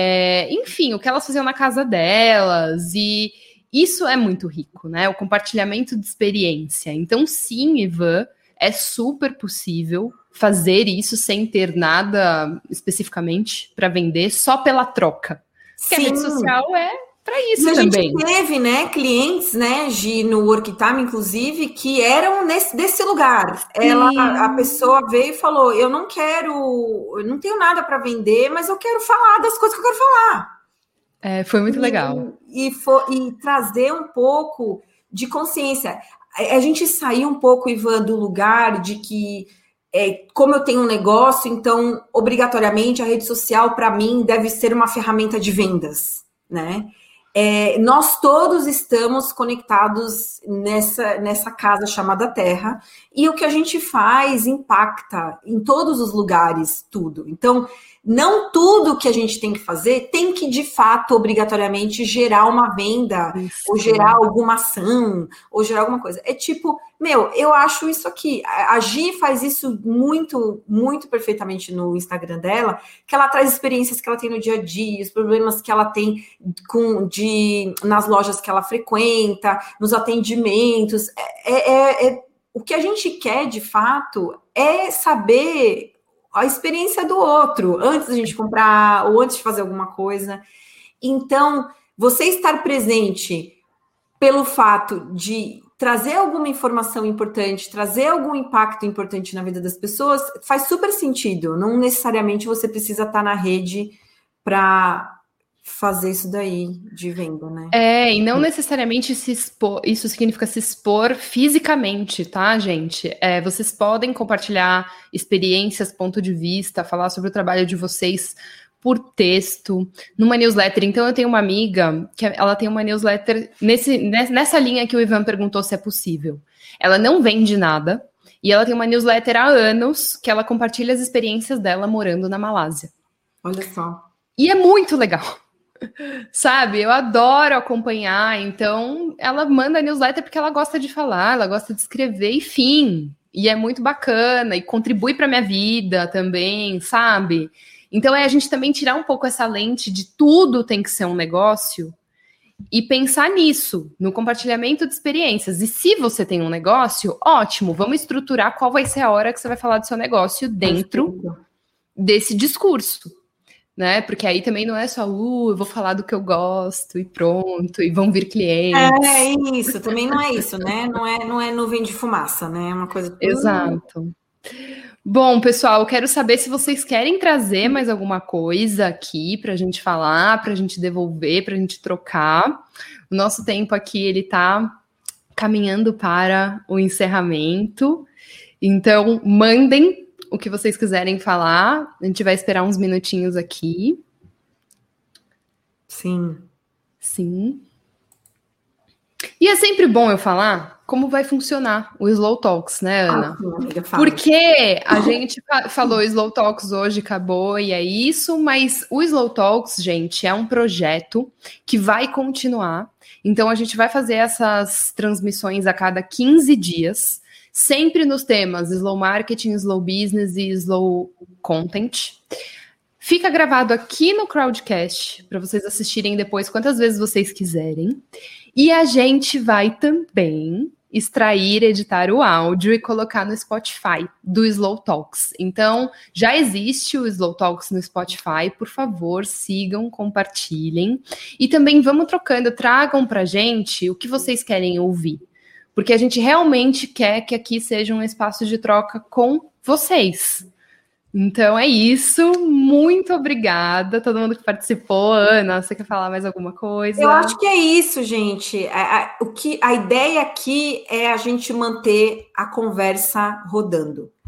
é, enfim, o que elas faziam na casa delas. E isso é muito rico, né? O compartilhamento de experiência. Então, sim, Ivan, é super possível fazer isso sem ter nada especificamente para vender, só pela troca. Porque Sim. a rede social é para isso e a também. gente teve, né, clientes, né, Gi, no Worktime, inclusive, que eram nesse, desse lugar. Ela, a pessoa veio e falou, eu não quero, eu não tenho nada para vender, mas eu quero falar das coisas que eu quero falar. É, foi muito e, legal. E, for, e trazer um pouco de consciência. A gente saiu um pouco, Ivan, do lugar de que, é, como eu tenho um negócio, então, obrigatoriamente, a rede social, para mim, deve ser uma ferramenta de vendas, né? É, nós todos estamos conectados nessa, nessa casa chamada Terra, e o que a gente faz impacta em todos os lugares, tudo. Então, não tudo que a gente tem que fazer tem que, de fato, obrigatoriamente gerar uma venda, isso, ou gerar alguma ação, ou gerar alguma coisa. É tipo, meu, eu acho isso aqui. A Gi faz isso muito, muito perfeitamente no Instagram dela, que ela traz experiências que ela tem no dia a dia, os problemas que ela tem com, de, nas lojas que ela frequenta, nos atendimentos. É, é, é, o que a gente quer, de fato, é saber a experiência do outro, antes da gente comprar ou antes de fazer alguma coisa. Então, você estar presente pelo fato de trazer alguma informação importante, trazer algum impacto importante na vida das pessoas, faz super sentido. Não necessariamente você precisa estar na rede para fazer isso daí de venda, né? É, e não necessariamente se expor, isso significa se expor fisicamente, tá, gente? É, vocês podem compartilhar experiências, ponto de vista, falar sobre o trabalho de vocês por texto, numa newsletter. Então, eu tenho uma amiga que ela tem uma newsletter nesse, nessa linha que o Ivan perguntou se é possível. Ela não vende nada, e ela tem uma newsletter há anos que ela compartilha as experiências dela morando na Malásia. Olha só. E é muito legal. Sabe, eu adoro acompanhar, então ela manda newsletter porque ela gosta de falar, ela gosta de escrever, enfim, e é muito bacana, e contribui para minha vida também, sabe? Então é a gente também tirar um pouco essa lente de tudo tem que ser um negócio e pensar nisso, no compartilhamento de experiências. E se você tem um negócio, ótimo, vamos estruturar qual vai ser a hora que você vai falar do seu negócio dentro desse discurso. Né? Porque aí também não é só, uh, eu vou falar do que eu gosto e pronto, e vão vir clientes. É isso, também não é isso, né? Não é, não é nuvem de fumaça, né? É uma coisa... Exato. Bom, pessoal, eu quero saber se vocês querem trazer mais alguma coisa aqui pra gente falar, pra gente devolver, pra gente trocar. O nosso tempo aqui, ele tá caminhando para o encerramento. Então, mandem o que vocês quiserem falar. A gente vai esperar uns minutinhos aqui. Sim. Sim. E é sempre bom eu falar como vai funcionar o Slow Talks, né, Ana? Ah, amiga, fala. Porque a gente falou Slow Talks hoje, acabou e é isso, mas o Slow Talks, gente, é um projeto que vai continuar. Então, a gente vai fazer essas transmissões a cada quinze dias, sempre nos temas Slow Marketing, Slow Business e Slow Content. Fica gravado aqui no Crowdcast para vocês assistirem depois quantas vezes vocês quiserem. E a gente vai também extrair, editar o áudio e colocar no Spotify do Slow Talks. Então, já existe o Slow Talks no Spotify. Por favor, sigam, compartilhem. E também vamos trocando, tragam pra gente o que vocês querem ouvir. Porque a gente realmente quer que aqui seja um espaço de troca com vocês. Então é isso, muito obrigada todo mundo que participou. Ana, você quer falar mais alguma coisa? Eu acho que é isso, gente. A, a, o que, a ideia aqui é a gente manter a conversa rodando.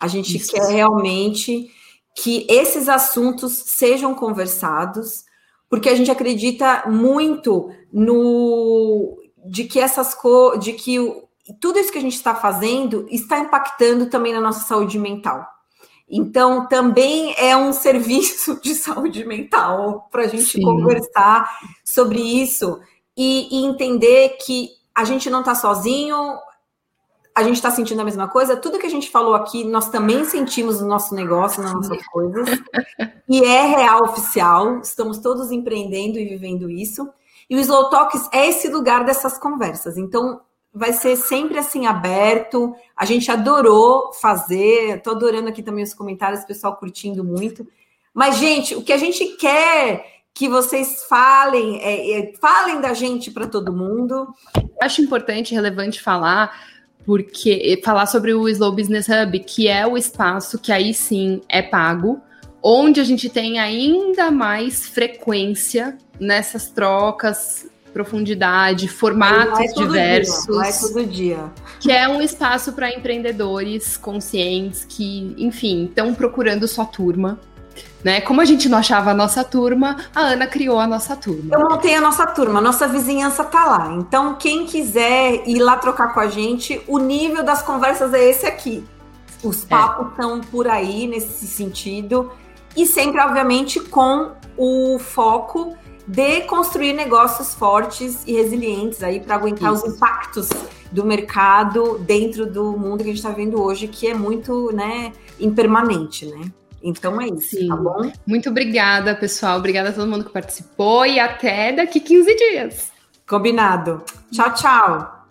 A gente Isso. quer realmente que esses assuntos sejam conversados, porque a gente acredita muito no de que essas co, de que o, tudo isso que a gente está fazendo está impactando também na nossa saúde mental. Então, também é um serviço de saúde mental para a gente Sim. conversar sobre isso e, e entender que a gente não está sozinho, a gente está sentindo a mesma coisa. Tudo que a gente falou aqui, nós também sentimos no nosso negócio, nas nossas coisas. E é real, oficial. Estamos todos empreendendo e vivendo isso. E o Slow Talks é esse lugar dessas conversas. Então, vai ser sempre assim, aberto. A gente adorou fazer. Estou adorando aqui também os comentários, o pessoal curtindo muito. Mas, gente, o que a gente quer que vocês falem, é, é, falem da gente para todo mundo. Acho importante e relevante falar... porque falar sobre o Slow Business Hub, que é o espaço que aí sim é pago, onde a gente tem ainda mais frequência nessas trocas, profundidade, formatos é diversos. Dia, é todo dia. Que é um espaço para empreendedores conscientes que, enfim, estão procurando sua turma. Né? Como a gente não achava a nossa turma, a Ana criou a nossa turma. Eu montei a nossa turma, a nossa vizinhança tá lá. Então, quem quiser ir lá trocar com a gente, o nível das conversas é esse aqui. Os papos estão é. por aí, nesse sentido. E sempre, obviamente, com o foco de construir negócios fortes e resilientes aí para aguentar Isso. os impactos do mercado dentro do mundo que a gente está vendo hoje, que é muito, né, impermanente, né? Então é isso, Sim. tá bom? Muito obrigada, pessoal. Obrigada a todo mundo que participou e até daqui quinze dias. Combinado. Tchau, tchau.